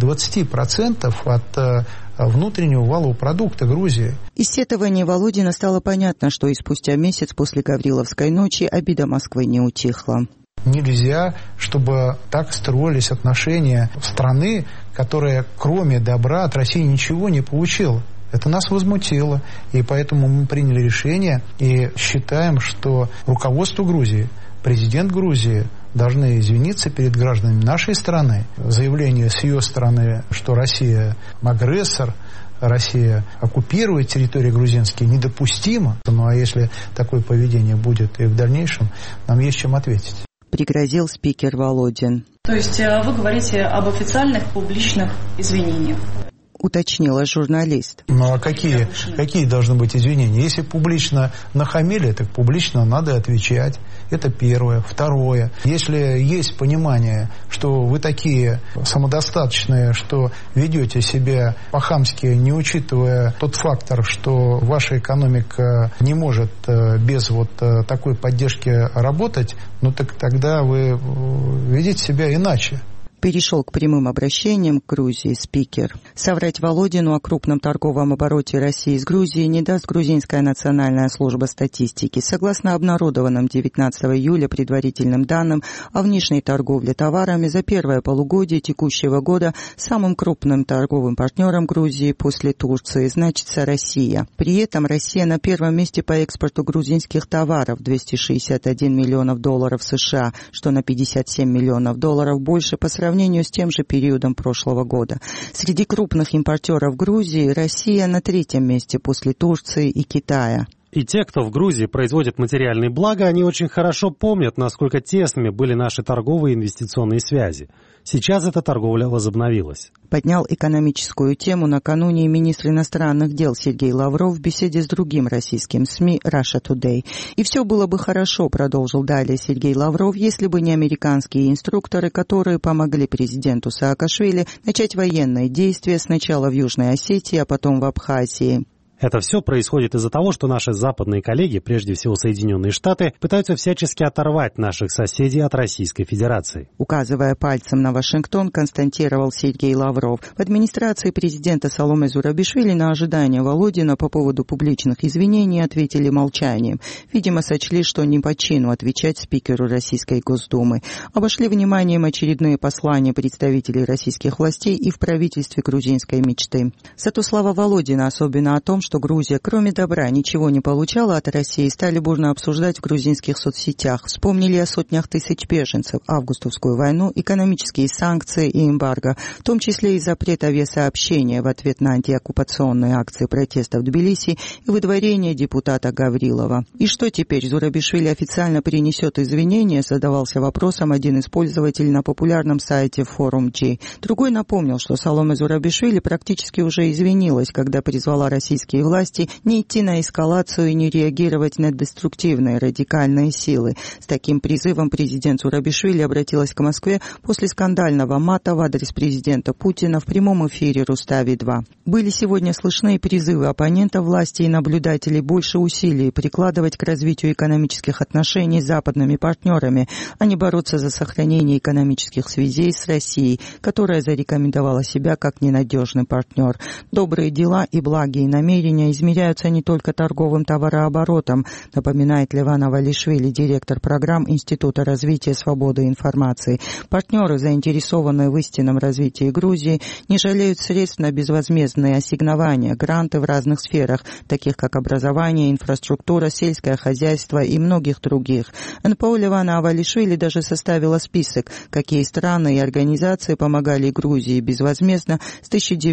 20% от внутреннего валового продукта Грузии. Из сетования Володина стало понятно, что и спустя месяц после Гавриловской ночи обида Москвы не утихла. Нельзя, чтобы так строились отношения страны, которая кроме добра от России ничего не получила. Это нас возмутило, и поэтому мы приняли решение и считаем, что руководство Грузии, президент Грузии должны извиниться перед гражданами нашей страны. Заявление с ее стороны, что Россия агрессор, Россия оккупирует территории грузинские, недопустимо. Ну а если такое поведение будет и в дальнейшем, нам есть чем ответить. Пригрозил спикер Володин. То есть вы говорите об официальных публичных извинениях? Уточнила журналист. Ну а какие должны быть извинения? Если публично нахамили, так публично надо отвечать. Это первое. Второе. Если есть понимание, что вы такие самодостаточные, что ведете себя по-хамски, не учитывая тот фактор, что ваша экономика не может без вот такой поддержки работать, ну так тогда вы ведете себя иначе. Перешел к прямым обращениям к Грузии спикер. Соврать Володину о крупном торговом обороте России с Грузией не даст Грузинская национальная служба статистики. Согласно обнародованным 19 июля предварительным данным о внешней торговле товарами за первое полугодие текущего года самым крупным торговым партнером Грузии после Турции значится Россия. При этом Россия на первом месте по экспорту грузинских товаров – $261 миллионов США, что на $57 миллионов больше по сравнению с тем же периодом прошлого года. Среди крупных импортеров Грузии Россия на третьем месте после Турции и Китая. И те, кто в Грузии производит материальные блага, они очень хорошо помнят, насколько тесными были наши торговые и инвестиционные связи. Сейчас эта торговля возобновилась. Поднял экономическую тему накануне министр иностранных дел Сергей Лавров в беседе с другим российским СМИ Russia Today. И все было бы хорошо, продолжил далее Сергей Лавров, если бы не американские инструкторы, которые помогли президенту Саакашвили начать военные действия сначала в Южной Осетии, а потом в Абхазии. Это все происходит из-за того, что наши западные коллеги, прежде всего Соединенные Штаты, пытаются всячески оторвать наших соседей от Российской Федерации. Указывая пальцем на Вашингтон, констатировал Сергей Лавров. В администрации президента Саломе Зурабишвили на ожидание Володина по поводу публичных извинений ответили молчанием. Видимо, сочли, что не по чину отвечать спикеру Российской Госдумы. Обошли вниманием очередные послания представителей российских властей и в правительстве грузинской мечты. Зато слова Володина, особенно о том, что Грузия, кроме добра, ничего не получала от России, стали бурно обсуждать в грузинских соцсетях. Вспомнили о сотнях тысяч беженцев, августовскую войну, экономические санкции и эмбарго, в том числе и запрет авиасообщения в ответ на антиоккупационные акции протеста в Тбилиси и выдворение депутата Гаврилова. И что теперь, Зурабишвили официально принесет извинения, задавался вопросом один из пользователей на популярном сайте Forum G. Другой напомнил, что Саломе Зурабишвили практически уже извинилась, когда призвала российские власти не идти на эскалацию и не реагировать на деструктивные радикальные силы. С таким призывом президент Зурабишвили обратилась к Москве после скандального мата в адрес президента Путина в прямом эфире Рустави-2. Были сегодня слышны призывы оппонентов власти и наблюдателей больше усилий прикладывать к развитию экономических отношений с западными партнерами, а не бороться за сохранение экономических связей с Россией, которая зарекомендовала себя как ненадежный партнер. Добрые дела и благие намерения измеряются не только торговым товарооборотом, напоминает Леван Авалишвили, директор программ Института развития свободы информации. Партнеры, заинтересованные в истинном развитии Грузии, не жалеют средств на безвозмездные ассигнования, гранты в разных сферах, таких как образование, инфраструктура, сельское хозяйство и многих других. НПО Левана Авалишвили даже составила список, какие страны и организации помогали Грузии безвозмездно с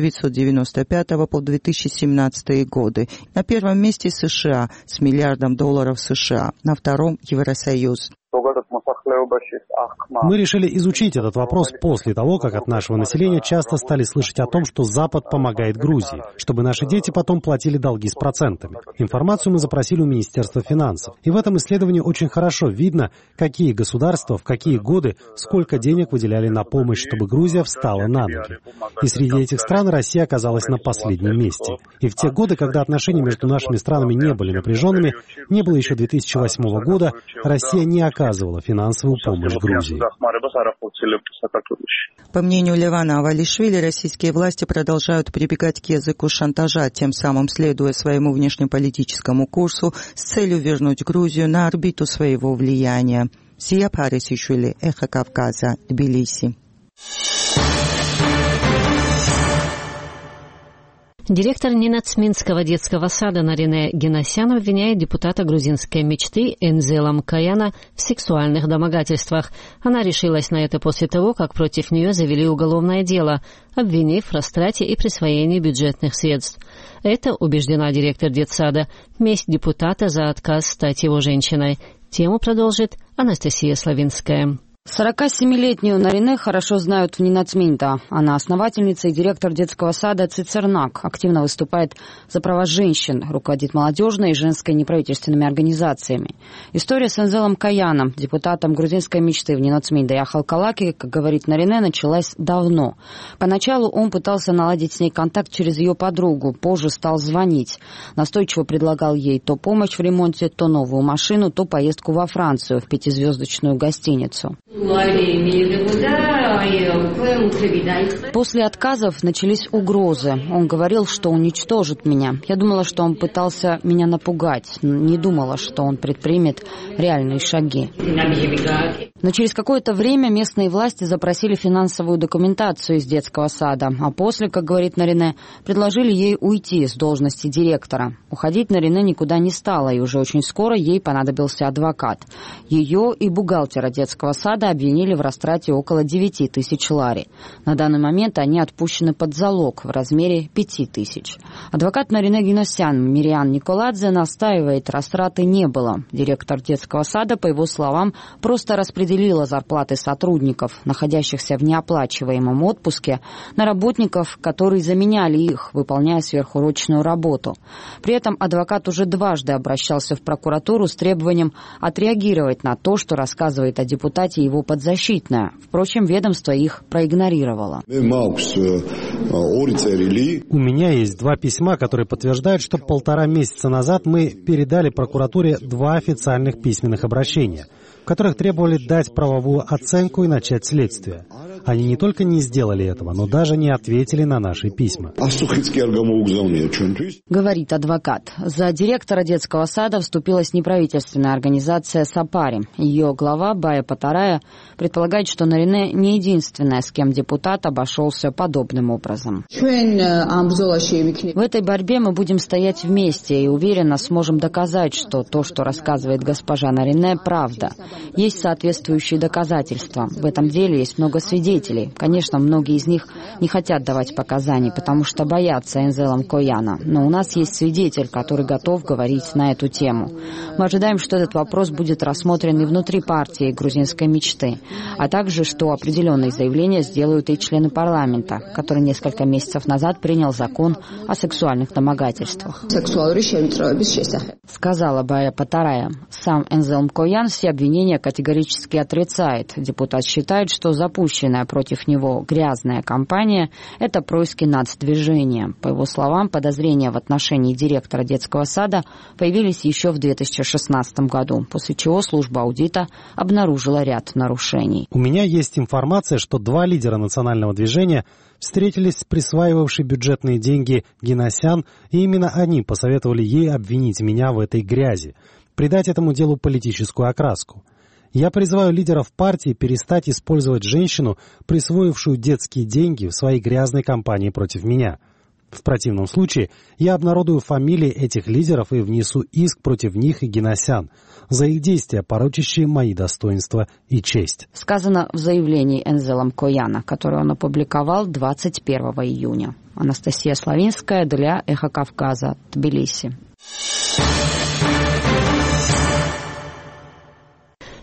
1995 по 2017 годы. На первом месте США с $1 миллиард США, на втором Евросоюз. Мы решили изучить этот вопрос после того, как от нашего населения часто стали слышать о том, что Запад помогает Грузии, чтобы наши дети потом платили долги с процентами. Информацию мы запросили у Министерства финансов. И в этом исследовании очень хорошо видно, какие государства в какие годы сколько денег выделяли на помощь, чтобы Грузия встала на ноги. И среди этих стран Россия оказалась на последнем месте. И в те годы, когда отношения между нашими странами не были напряженными, не было еще 2008 года, Россия не оказывала финансовую помощь Грузии. По мнению Левана Авалишвили, российские власти продолжают прибегать к языку шантажа, тем самым следуя своему внешнеполитическому курсу с целью вернуть Грузию на орбиту своего влияния. Сия Парисишвили, Эхо Кавказа, Тбилиси. Директор Ненацминского детского сада Нарине Генасян обвиняет депутата грузинской мечты Энзела Мкаяна в сексуальных домогательствах. Она решилась на это после того, как против нее завели уголовное дело, обвинив в растрате и присвоении бюджетных средств. Это, убеждена директор детсада, месть депутата за отказ стать его женщиной. Тему продолжит Анастасия Славинская. 47-летнюю Нарине хорошо знают в Ненацминта. Она основательница и директор детского сада Цицернак. Активно выступает за права женщин, руководит молодежной и женской неправительственными организациями. История с Энзелом Каяном, депутатом грузинской мечты в Ненацминта и Халкалаки, как говорит Нарине, началась давно. Поначалу он пытался наладить с ней контакт через ее подругу, позже стал звонить. Настойчиво предлагал ей то помощь в ремонте, то новую машину, то поездку во Францию в 5-звездочную гостиницу. После отказов начались угрозы. Он говорил, что уничтожит меня. Я думала, что он пытался меня напугать. Не думала, что он предпримет реальные шаги. Но через какое-то время местные власти запросили финансовую документацию из детского сада. А после, как говорит Нарине, предложили ей уйти с должности директора. Уходить Нарине никуда не стала, и уже очень скоро ей понадобился адвокат. Ее и бухгалтера детского сада обвинили в растрате около 9 тысяч лари. На данный момент они отпущены под залог в размере 5 тысяч. Адвокат Нарине Генасян Мириан Николадзе настаивает, растраты не было. Директор детского сада, по его словам, просто распределила зарплаты сотрудников, находящихся в неоплачиваемом отпуске, на работников, которые заменяли их, выполняя сверхурочную работу. При этом адвокат уже дважды обращался в прокуратуру с требованием отреагировать на то, что рассказывает о депутате его подзащитная. Впрочем, ведомство их проигнорировало. У меня есть 2 письма, которые подтверждают, что 1,5 месяца назад мы передали прокуратуре 2 официальных письменных обращения, в которых требовали дать правовую оценку и начать следствие. Они не только не сделали этого, но даже не ответили на наши письма. Говорит адвокат. За директора детского сада вступилась неправительственная организация «Сапари». Ее глава Бая Патарая предполагает, что Нарине не единственная, с кем депутат обошелся подобным образом. В этой борьбе мы будем стоять вместе и уверенно сможем доказать, что то, что рассказывает госпожа Нарине, правда. Есть соответствующие доказательства. В этом деле есть много свидетелей. Конечно, многие из них не хотят давать показаний, потому что боятся Энзела Мкаяна. Но у нас есть свидетель, который готов говорить на эту тему. Мы ожидаем, что этот вопрос будет рассмотрен и внутри партии грузинской мечты, а также, что определенные заявления сделают и члены парламента, который несколько месяцев назад принял закон о сексуальных домогательствах. Сказала Бая Патарая. Сам Энзел Мкаян все обвинения категорически отрицает. Депутат считает, что запущенная против него грязная кампания – это происки нацдвижения. По его словам, подозрения в отношении директора детского сада появились еще в 2016 году, после чего служба аудита обнаружила ряд нарушений. У меня есть информация, что 2 лидера национального движения встретились с присваивавшей бюджетные деньги Генасян, и именно они посоветовали ей обвинить меня в этой грязи, придать этому делу политическую окраску. Я призываю лидеров партии перестать использовать женщину, присвоившую детские деньги, в своей грязной кампании против меня. В противном случае я обнародую фамилии этих лидеров и внесу иск против них и Генасян за их действия, порочащие мои достоинства и честь. Сказано в заявлении Энзела Мкаяна, которое он опубликовал 21 июня. Анастасия Славинская для Эхо Кавказа, Тбилиси.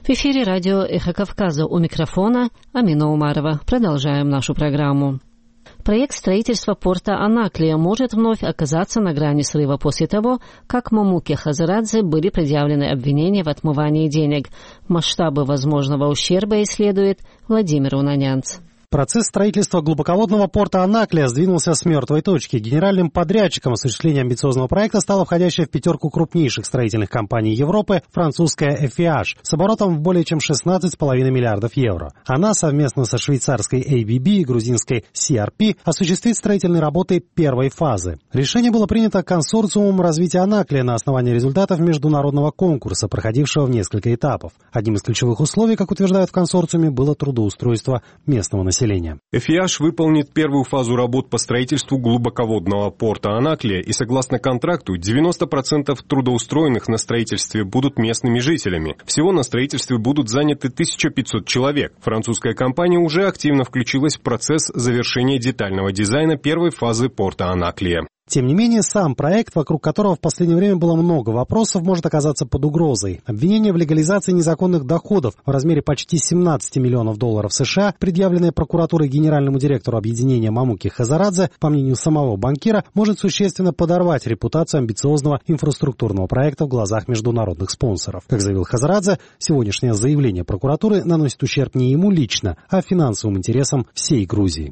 В эфире радио «Эхо Кавказа», у микрофона Амина Умарова. Продолжаем нашу программу. Проект строительства порта Анаклия может вновь оказаться на грани срыва после того, как Мамуке Хазарадзе были предъявлены обвинения в отмывании денег. Масштабы возможного ущерба исследует Владимир Унанянц. Процесс строительства глубоководного порта Анаклия сдвинулся с мертвой точки. Генеральным подрядчиком осуществления амбициозного проекта стала входящая в пятерку крупнейших строительных компаний Европы французская FIH с оборотом в более чем 16,5 миллиардов евро. Она совместно со швейцарской ABB и грузинской CRP осуществит строительные работы первой фазы. Решение было принято консорциумом развития Анаклия на основании результатов международного конкурса, проходившего в несколько этапов. Одним из ключевых условий, как утверждают в консорциуме, было трудоустройство местного населения. FIH выполнит первую фазу работ по строительству глубоководного порта Анаклия, и согласно контракту 90% трудоустроенных на строительстве будут местными жителями. Всего на строительстве будут заняты 1500 человек. Французская компания уже активно включилась в процесс завершения детального дизайна первой фазы порта Анаклия. Тем не менее, сам проект, вокруг которого в последнее время было много вопросов, может оказаться под угрозой. Обвинение в легализации незаконных доходов в размере почти 17 миллионов долларов США, предъявленное прокуратурой генеральному директору объединения Мамуки Хазарадзе, по мнению самого банкира, может существенно подорвать репутацию амбициозного инфраструктурного проекта в глазах международных спонсоров. Как заявил Хазарадзе, сегодняшнее заявление прокуратуры наносит ущерб не ему лично, а финансовым интересам всей Грузии.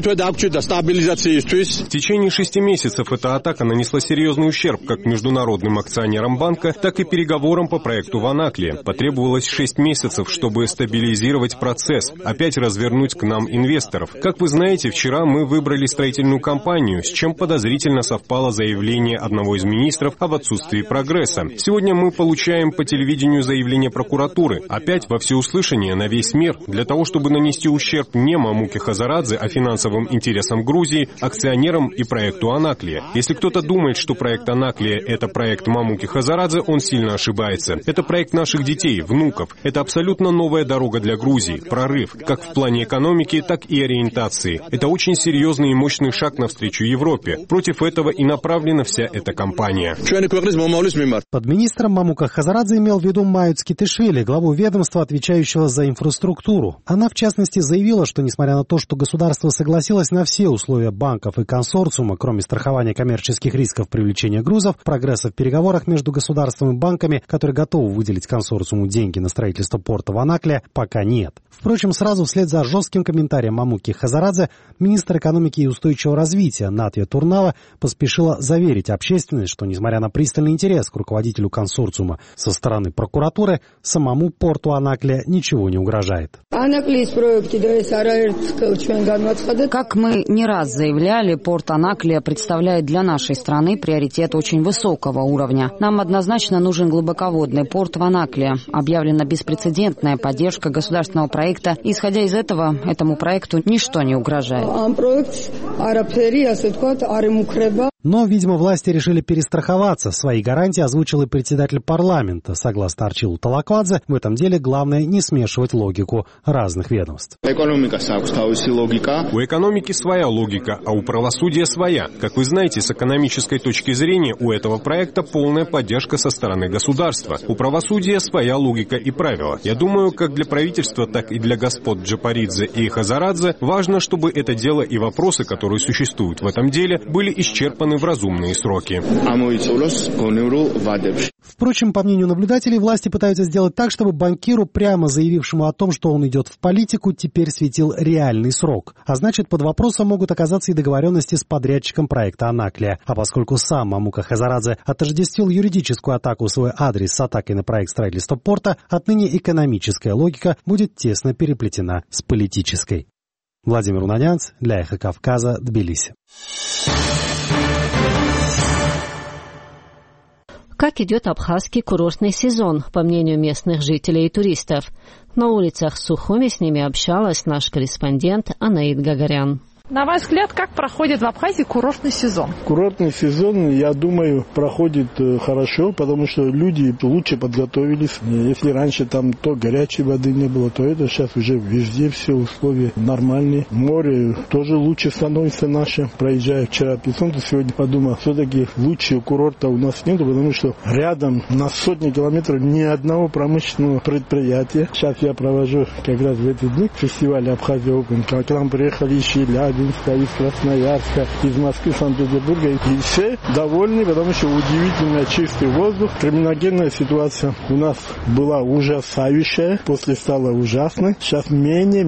В течение 6 месяцев эта атака нанесла серьезный ущерб как международным акционерам банка, так и переговорам по проекту в Анаклии. Потребовалось 6 месяцев, чтобы стабилизировать процесс, опять развернуть к нам инвесторов. Как вы знаете, вчера мы выбрали строительную компанию, с чем подозрительно совпало заявление одного из министров об отсутствии прогресса. Сегодня мы получаем по телевидению заявление прокуратуры, опять во всеуслышание на весь мир, для того, чтобы нанести ущерб не Мамуке Хазарадзе, а финансовым интересам Грузии, акционерам и проекту Анаклия. Если кто-то думает, что проект Анаклия – это проект Мамуки Хазарадзе, он сильно ошибается. Это проект наших детей, внуков. Это абсолютно новая дорога для Грузии, прорыв, как в плане экономики, так и ориентации. Это очень серьезный и мощный шаг навстречу Европе. Против этого и направлена вся эта кампания. Под министром Мамука Хазарадзе имел в виду Майю Цкитишвили, главу ведомства, отвечающего за инфраструктуру. Она, в частности, заявила, что, несмотря на то, что государство согласилось на все условия банков и консорциума, кроме страхования коммерческих рисков привлечения грузов, прогресса в переговорах между государством и банками, которые готовы выделить консорциуму деньги на строительство порта в Анаклия, пока нет. Впрочем, сразу вслед за жестким комментарием Мамуки Хазарадзе министр экономики и устойчивого развития Натья Турнава поспешила заверить общественность, что, несмотря на пристальный интерес к руководителю консорциума со стороны прокуратуры, самому порту Анаклия ничего не угрожает. Как мы не раз заявляли, порт Анаклия представляет для нашей страны приоритет очень высокого уровня. Нам однозначно нужен глубоководный порт в Анаклии. Объявлена беспрецедентная поддержка государственного проекта. Исходя из этого, этому проекту ничто не угрожает. Но, видимо, власти решили перестраховаться. Свои гарантии озвучил и председатель парламента. Согласно Арчилу Талаквадзе, в этом деле главное не смешивать логику разных ведомств. У экономики своя логика, а у правосудия своя. Как вы знаете, с экономической точки зрения у этого проекта полная поддержка со стороны государства. У правосудия своя логика и правила. Я думаю, как для правительства, так и для господ Джапаридзе и Хазарадзе важно, чтобы это дело и вопросы, которые существуют в этом деле, были исчерпаны в разумные сроки. Впрочем, по мнению наблюдателей, власти пытаются сделать так, чтобы банкиру, прямо заявившему о том, что он идет в политику, теперь светил реальный срок. А значит, под вопросом могут оказаться и договоренности с подрядчиком проекта Анаклия. А поскольку сам Мамука Хазарадзе отождествил юридическую атаку в свой адрес с атакой на проект строительства порта, отныне экономическая логика будет тесно переплетена с политической. Владимир Унанянц для Эхо Кавказа, Тбилиси. Как идет абхазский курортный сезон, по мнению местных жителей и туристов? На улицах Сухуми с ними общалась наш корреспондент Анаид Гагарян. На ваш взгляд, как проходит в Абхазии курортный сезон? Курортный сезон, я думаю, проходит хорошо, потому что люди лучше подготовились. Если раньше там то горячей воды не было, то это сейчас уже везде все условия нормальные. Море тоже лучше становится наше. Проезжая вчера Пиццон, сегодня подумал, все-таки лучшего курорта у нас нет, потому что рядом на сотни километров ни одного промышленного предприятия. Сейчас я провожу как раз в эти дни фестиваль Абхазия Open. К нам приехали из Челябинска, из Красноярска, из Москвы, Санкт-Петербурга. И все довольны, потому что удивительно чистый воздух. Криминогенная ситуация у нас была ужасающая, после стала ужасной. Сейчас менее.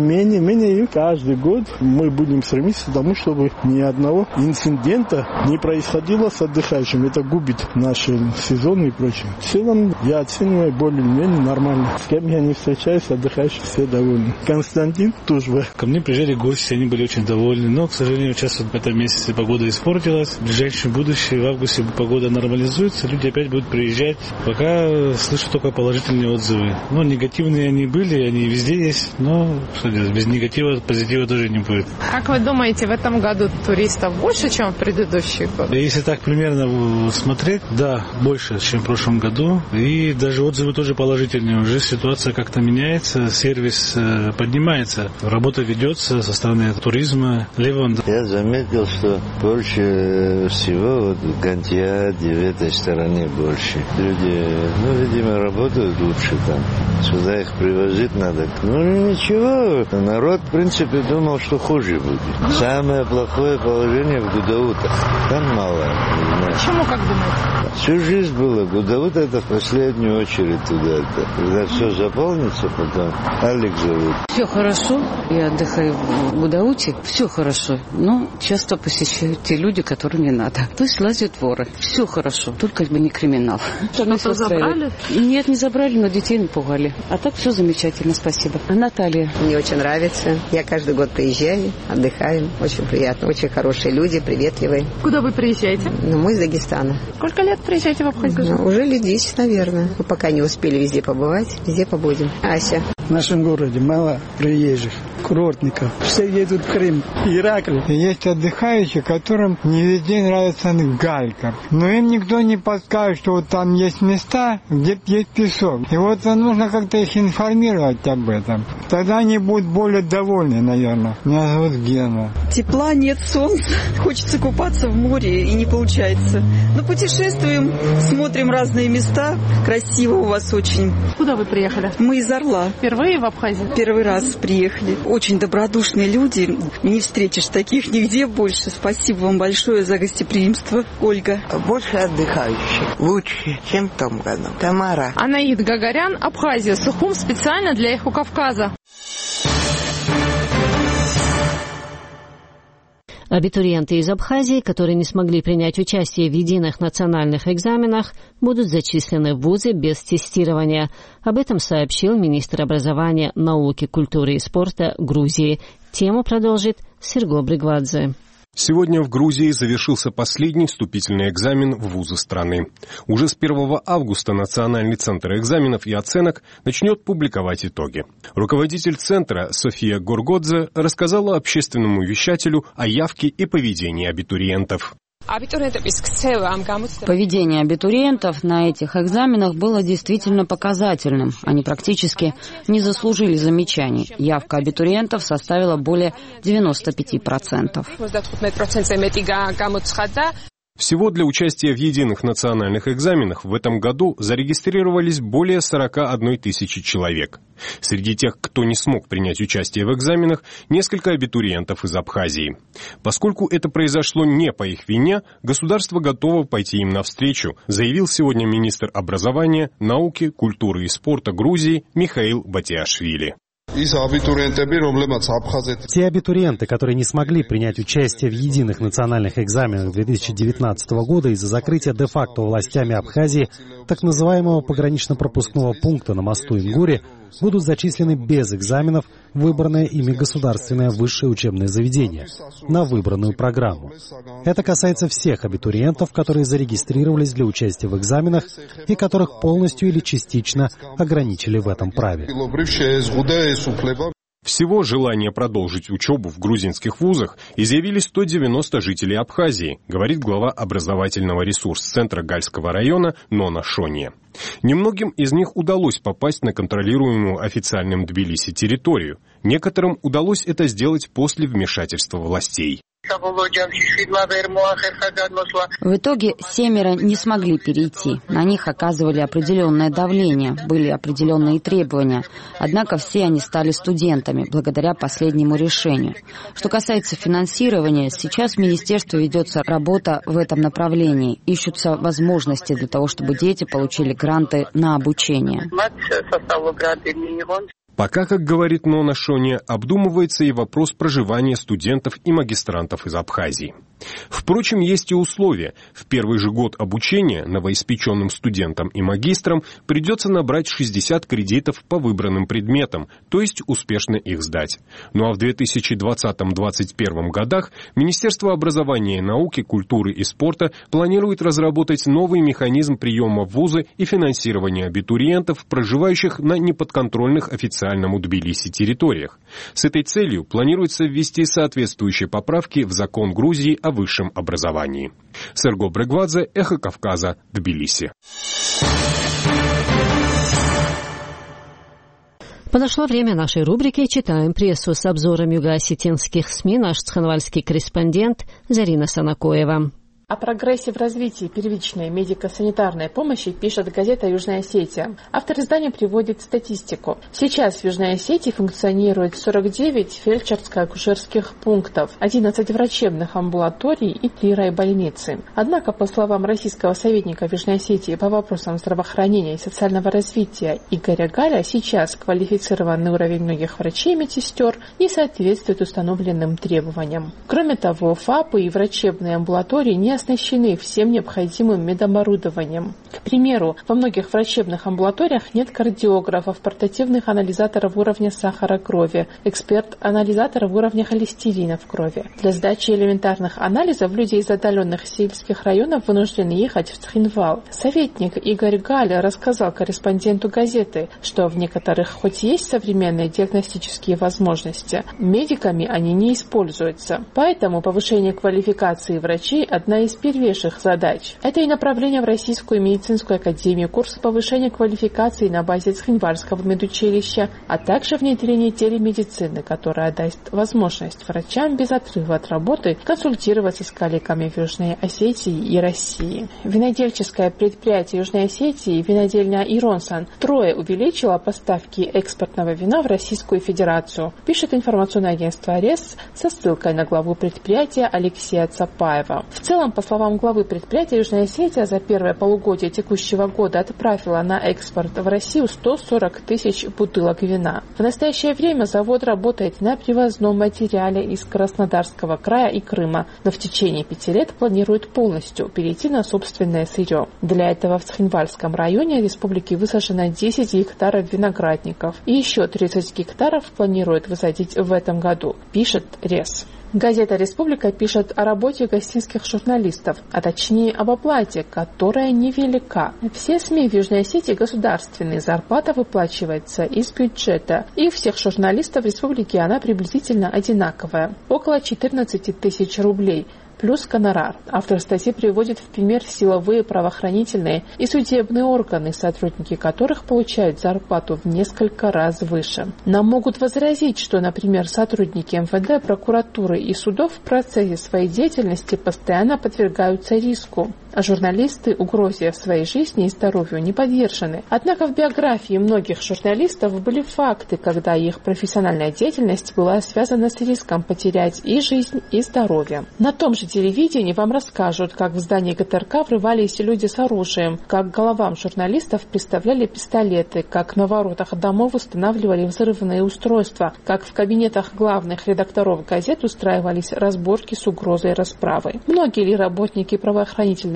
И каждый год мы будем стремиться к тому, чтобы ни одного инцидента не происходило с отдыхающим. Это губит наши сезоны и прочее. В целом я оцениваю более-менее нормально. С кем я не встречаюсь, отдыхающие все довольны. Константин Тужба. Ко мне приезжали гости, они были очень довольны. Но, к сожалению, сейчас в этом месяце погода испортилась. В ближайшем будущем, в августе, погода нормализуется, люди опять будут приезжать. Пока слышу только положительные отзывы. Но негативные они были, они везде есть. Но что делать, без негатива, позитива тоже не будет. Как вы думаете, в этом году туристов больше, чем в предыдущий год? Если так примерно смотреть, да, больше, чем в прошлом году. И даже отзывы тоже положительные. Уже ситуация как-то меняется, сервис поднимается. Работа ведется со стороны туризма. Левон. Я заметил, что больше всего вот в Гантьяде, в этой стороне больше. Люди, видимо, работают лучше там. Сюда их привозить надо. Ничего. Народ, в принципе, думал, что хуже будет. Самое плохое положение в Гудаутах. Там мало. Почему, как думаете? Всю жизнь было. Гудаута это в последнюю очередь туда. Когда все заполнится, потом Алик зовут. Все хорошо. Я отдыхаю в Гудауте. Все хорошо. Но часто посещают те люди, которым не надо. То есть лазят воры. Все хорошо. Только бы не криминал. Что-то забрали? Нет, не забрали, но детей напугали. А так все замечательно, спасибо. Наталья. Мне очень нравится. Я каждый год приезжаю, отдыхаем. Очень приятно. Очень хорошие люди, приветливые. Куда вы приезжаете? Мы из Дагестана. Сколько лет приезжаете в Абхазию? Уже лет 10, наверное. Мы пока не успели везде побывать. Везде побудем. Ася. В нашем городе мало приезжих, курортников. Все едут в Крым, Иракль. Есть отдыхающие, которым не везде нравится галька. Но им никто не подскажет, что вот там есть места, где есть песок. И вот нужно как-то их информировать об этом. Тогда они будут более довольны, наверное. Меня зовут Гена. Тепла нет, солнца. Хочется купаться в море и не получается. Но путешествуем, смотрим разные места. Красиво у вас очень. Куда вы приехали? Мы из Орла. Впервые в Абхазии? Первый раз приехали. Очень добродушные люди. Не встретишь таких нигде больше. Спасибо вам большое за гостеприимство. Ольга. Больше отдыхающих. Лучше, чем в том году. Тамара. Анаид Гагарян, Абхазия. Сухум специально для Эхо Кавказа. Абитуриенты из Абхазии, которые не смогли принять участие в единых национальных экзаменах, будут зачислены в вузы без тестирования. Об этом сообщил министр образования, науки, культуры и спорта Грузии. Тему продолжит Серго Бригвадзе. Сегодня в Грузии завершился последний вступительный экзамен в вузы страны. Уже с 1 августа Национальный центр экзаменов и оценок начнет публиковать итоги. Руководитель центра София Горгодзе рассказала общественному вещателю о явке и поведении абитуриентов. Поведение абитуриентов на этих экзаменах было действительно показательным. Они практически не заслужили замечаний. Явка абитуриентов составила более 95%. Всего для участия в единых национальных экзаменах в этом году зарегистрировались более 41 тысячи человек. Среди тех, кто не смог принять участие в экзаменах, несколько абитуриентов из Абхазии. Поскольку это произошло не по их вине, государство готово пойти им навстречу, заявил сегодня министр образования, науки, культуры и спорта Грузии Михаил Батиашвили. Те абитуриенты, которые не смогли принять участие в единых национальных экзаменах 2019 года из-за закрытия де-факто властями Абхазии так называемого погранично-пропускного пункта на мосту Ингури, будут зачислены без экзаменов в выбранное ими государственное высшее учебное заведение на выбранную программу. Это касается всех абитуриентов, которые зарегистрировались для участия в экзаменах и которых полностью или частично ограничили в этом праве. Всего желание продолжить учебу в грузинских вузах изъявили 190 жителей Абхазии, говорит глава образовательного ресурс-центра Гальского района Нона Шонье. Немногим из них удалось попасть на контролируемую официальным Тбилиси территорию. Некоторым удалось это сделать после вмешательства властей. В итоге 7 не смогли перейти. На них оказывали определенное давление, были определенные требования. Однако все они стали студентами, благодаря последнему решению. Что касается финансирования, сейчас в министерстве ведется работа в этом направлении. Ищутся возможности для того, чтобы дети получили гранты на обучение. Пока, как говорит Нона Шонье, обдумывается и вопрос проживания студентов и магистрантов из Абхазии. Впрочем, есть и условия. В первый же год обучения новоиспеченным студентам и магистрам придется набрать 60 кредитов по выбранным предметам, то есть успешно их сдать. Ну а в 2020-2021 годах Министерство образования и науки, культуры и спорта планирует разработать новый механизм приема в вузы и финансирования абитуриентов, проживающих на неподконтрольных официальному Тбилиси территориях. С этой целью планируется ввести соответствующие поправки в закон Грузии о высшем образовании. Серго Брегвадзе, Эхо Кавказа, Тбилиси. Подошло время нашей рубрики «Читаем прессу». С обзором юго-осетинских СМИ наш цхинвальский корреспондент Зарина Санакоева. О прогрессе в развитии первичной медико-санитарной помощи пишет газета «Южная Осетия». Автор издания приводит статистику. Сейчас в Южной Осетии функционирует 49 фельдшерско-акушерских пунктов, 11 врачебных амбулаторий и 3 райбольницы. Однако, по словам российского советника в Южной Осетии по вопросам здравоохранения и социального развития Игоря Галя, сейчас квалифицированный уровень многих врачей и медсестер не соответствует установленным требованиям. Кроме того, ФАПы и врачебные амбулатории не оснащены всем необходимым медоборудованием. К примеру, во многих врачебных амбулаториях нет кардиографов, портативных анализаторов уровня сахара крови, эксперт-анализаторов уровня холестерина в крови. Для сдачи элементарных анализов люди из отдаленных сельских районов вынуждены ехать в Цхинвал. Советник Игорь Галь рассказал корреспонденту газеты, что в некоторых хоть есть современные диагностические возможности, медиками они не используются. Поэтому повышение квалификации врачей – одна из первейших задач. Это и направление в Российскую медицинскую академию, курсы повышения квалификации на базе Цхинвальского медучилища, а также внедрение телемедицины, которая даст возможность врачам без отрыва от работы консультироваться с коллегами в Южной Осетии и России. Винодельческое предприятие Южной Осетии, винодельня Иронсан, втрое увеличило поставки экспортного вина в Российскую Федерацию, пишет информационное агентство РЕС со ссылкой на главу предприятия Алексея Цапаева. В целом, по словам главы предприятия, Южная Осетия за первое полугодие текущего года отправила на экспорт в Россию 140 тысяч бутылок вина. В настоящее время завод работает на привозном материале из Краснодарского края и Крыма, но в течение 5 лет планирует полностью перейти на собственное сырье. Для этого в Цхинвальском районе республики высажено 10 гектаров виноградников и еще 30 гектаров планирует высадить в этом году, пишет РЕС. Газета «Республика» пишет о работе гостинских журналистов, а точнее об оплате, которая невелика. Все СМИ в Южной Осетии государственные, зарплата выплачивается из бюджета, и у всех журналистов республики она приблизительно одинаковая, около 14 тысяч рублей. Плюс гонорар. Автор статьи приводит в пример силовые, правоохранительные и судебные органы, сотрудники которых получают зарплату в несколько раз выше. Нам могут возразить, что, например, сотрудники МВД, прокуратуры и судов в процессе своей деятельности постоянно подвергаются риску, а журналисты угрозе в своей жизни и здоровью не подвержены. Однако в биографии многих журналистов были факты, когда их профессиональная деятельность была связана с риском потерять и жизнь, и здоровье. На том же телевидении вам расскажут, как в здание ГТРК врывались люди с оружием, как головам журналистов приставляли пистолеты, как на воротах домов устанавливали взрывные устройства, как в кабинетах главных редакторов газет устраивались разборки с угрозой расправы. Многие ли работники правоохранительной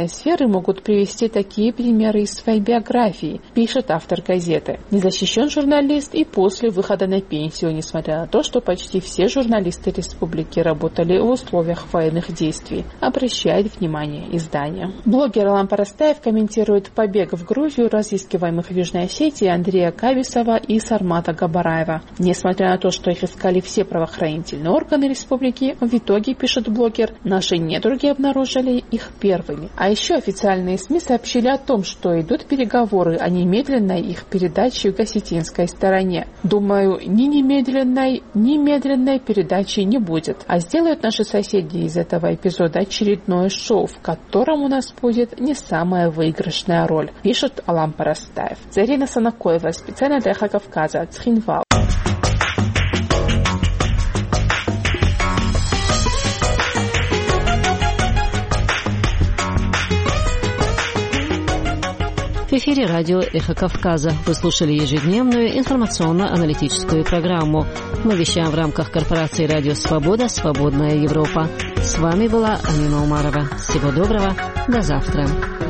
информационной сферы могут привести такие примеры из своей биографии, пишет автор газеты. Не защищен журналист и после выхода на пенсию, несмотря на то, что почти все журналисты республики работали в условиях военных действий, обращает внимание издание. Блогер Алан Парастаев комментирует побег в Грузию разыскиваемых в Южной Осетии Андрея Кависова и Сармата Габараева. Несмотря на то, что их искали все правоохранительные органы республики, в итоге, пишет блогер, наши недруги обнаружили их первыми. А еще официальные СМИ сообщили о том, что идут переговоры о немедленной их передаче в осетинской стороне. Думаю, ни немедленной, ни медленной передачи не будет, а сделают наши соседи из этого эпизода очередное шоу, в котором у нас будет не самая выигрышная роль, пишет Алан Парастаев. Зарина Санакоева, специально для Эхо Кавказа, Цхинвал. В эфире радио «Эхо Кавказа». Вы слушали ежедневную информационно-аналитическую программу. Мы вещаем в рамках корпорации «Радио Свобода. Свободная Европа». С вами была Амина Умарова. Всего доброго. До завтра.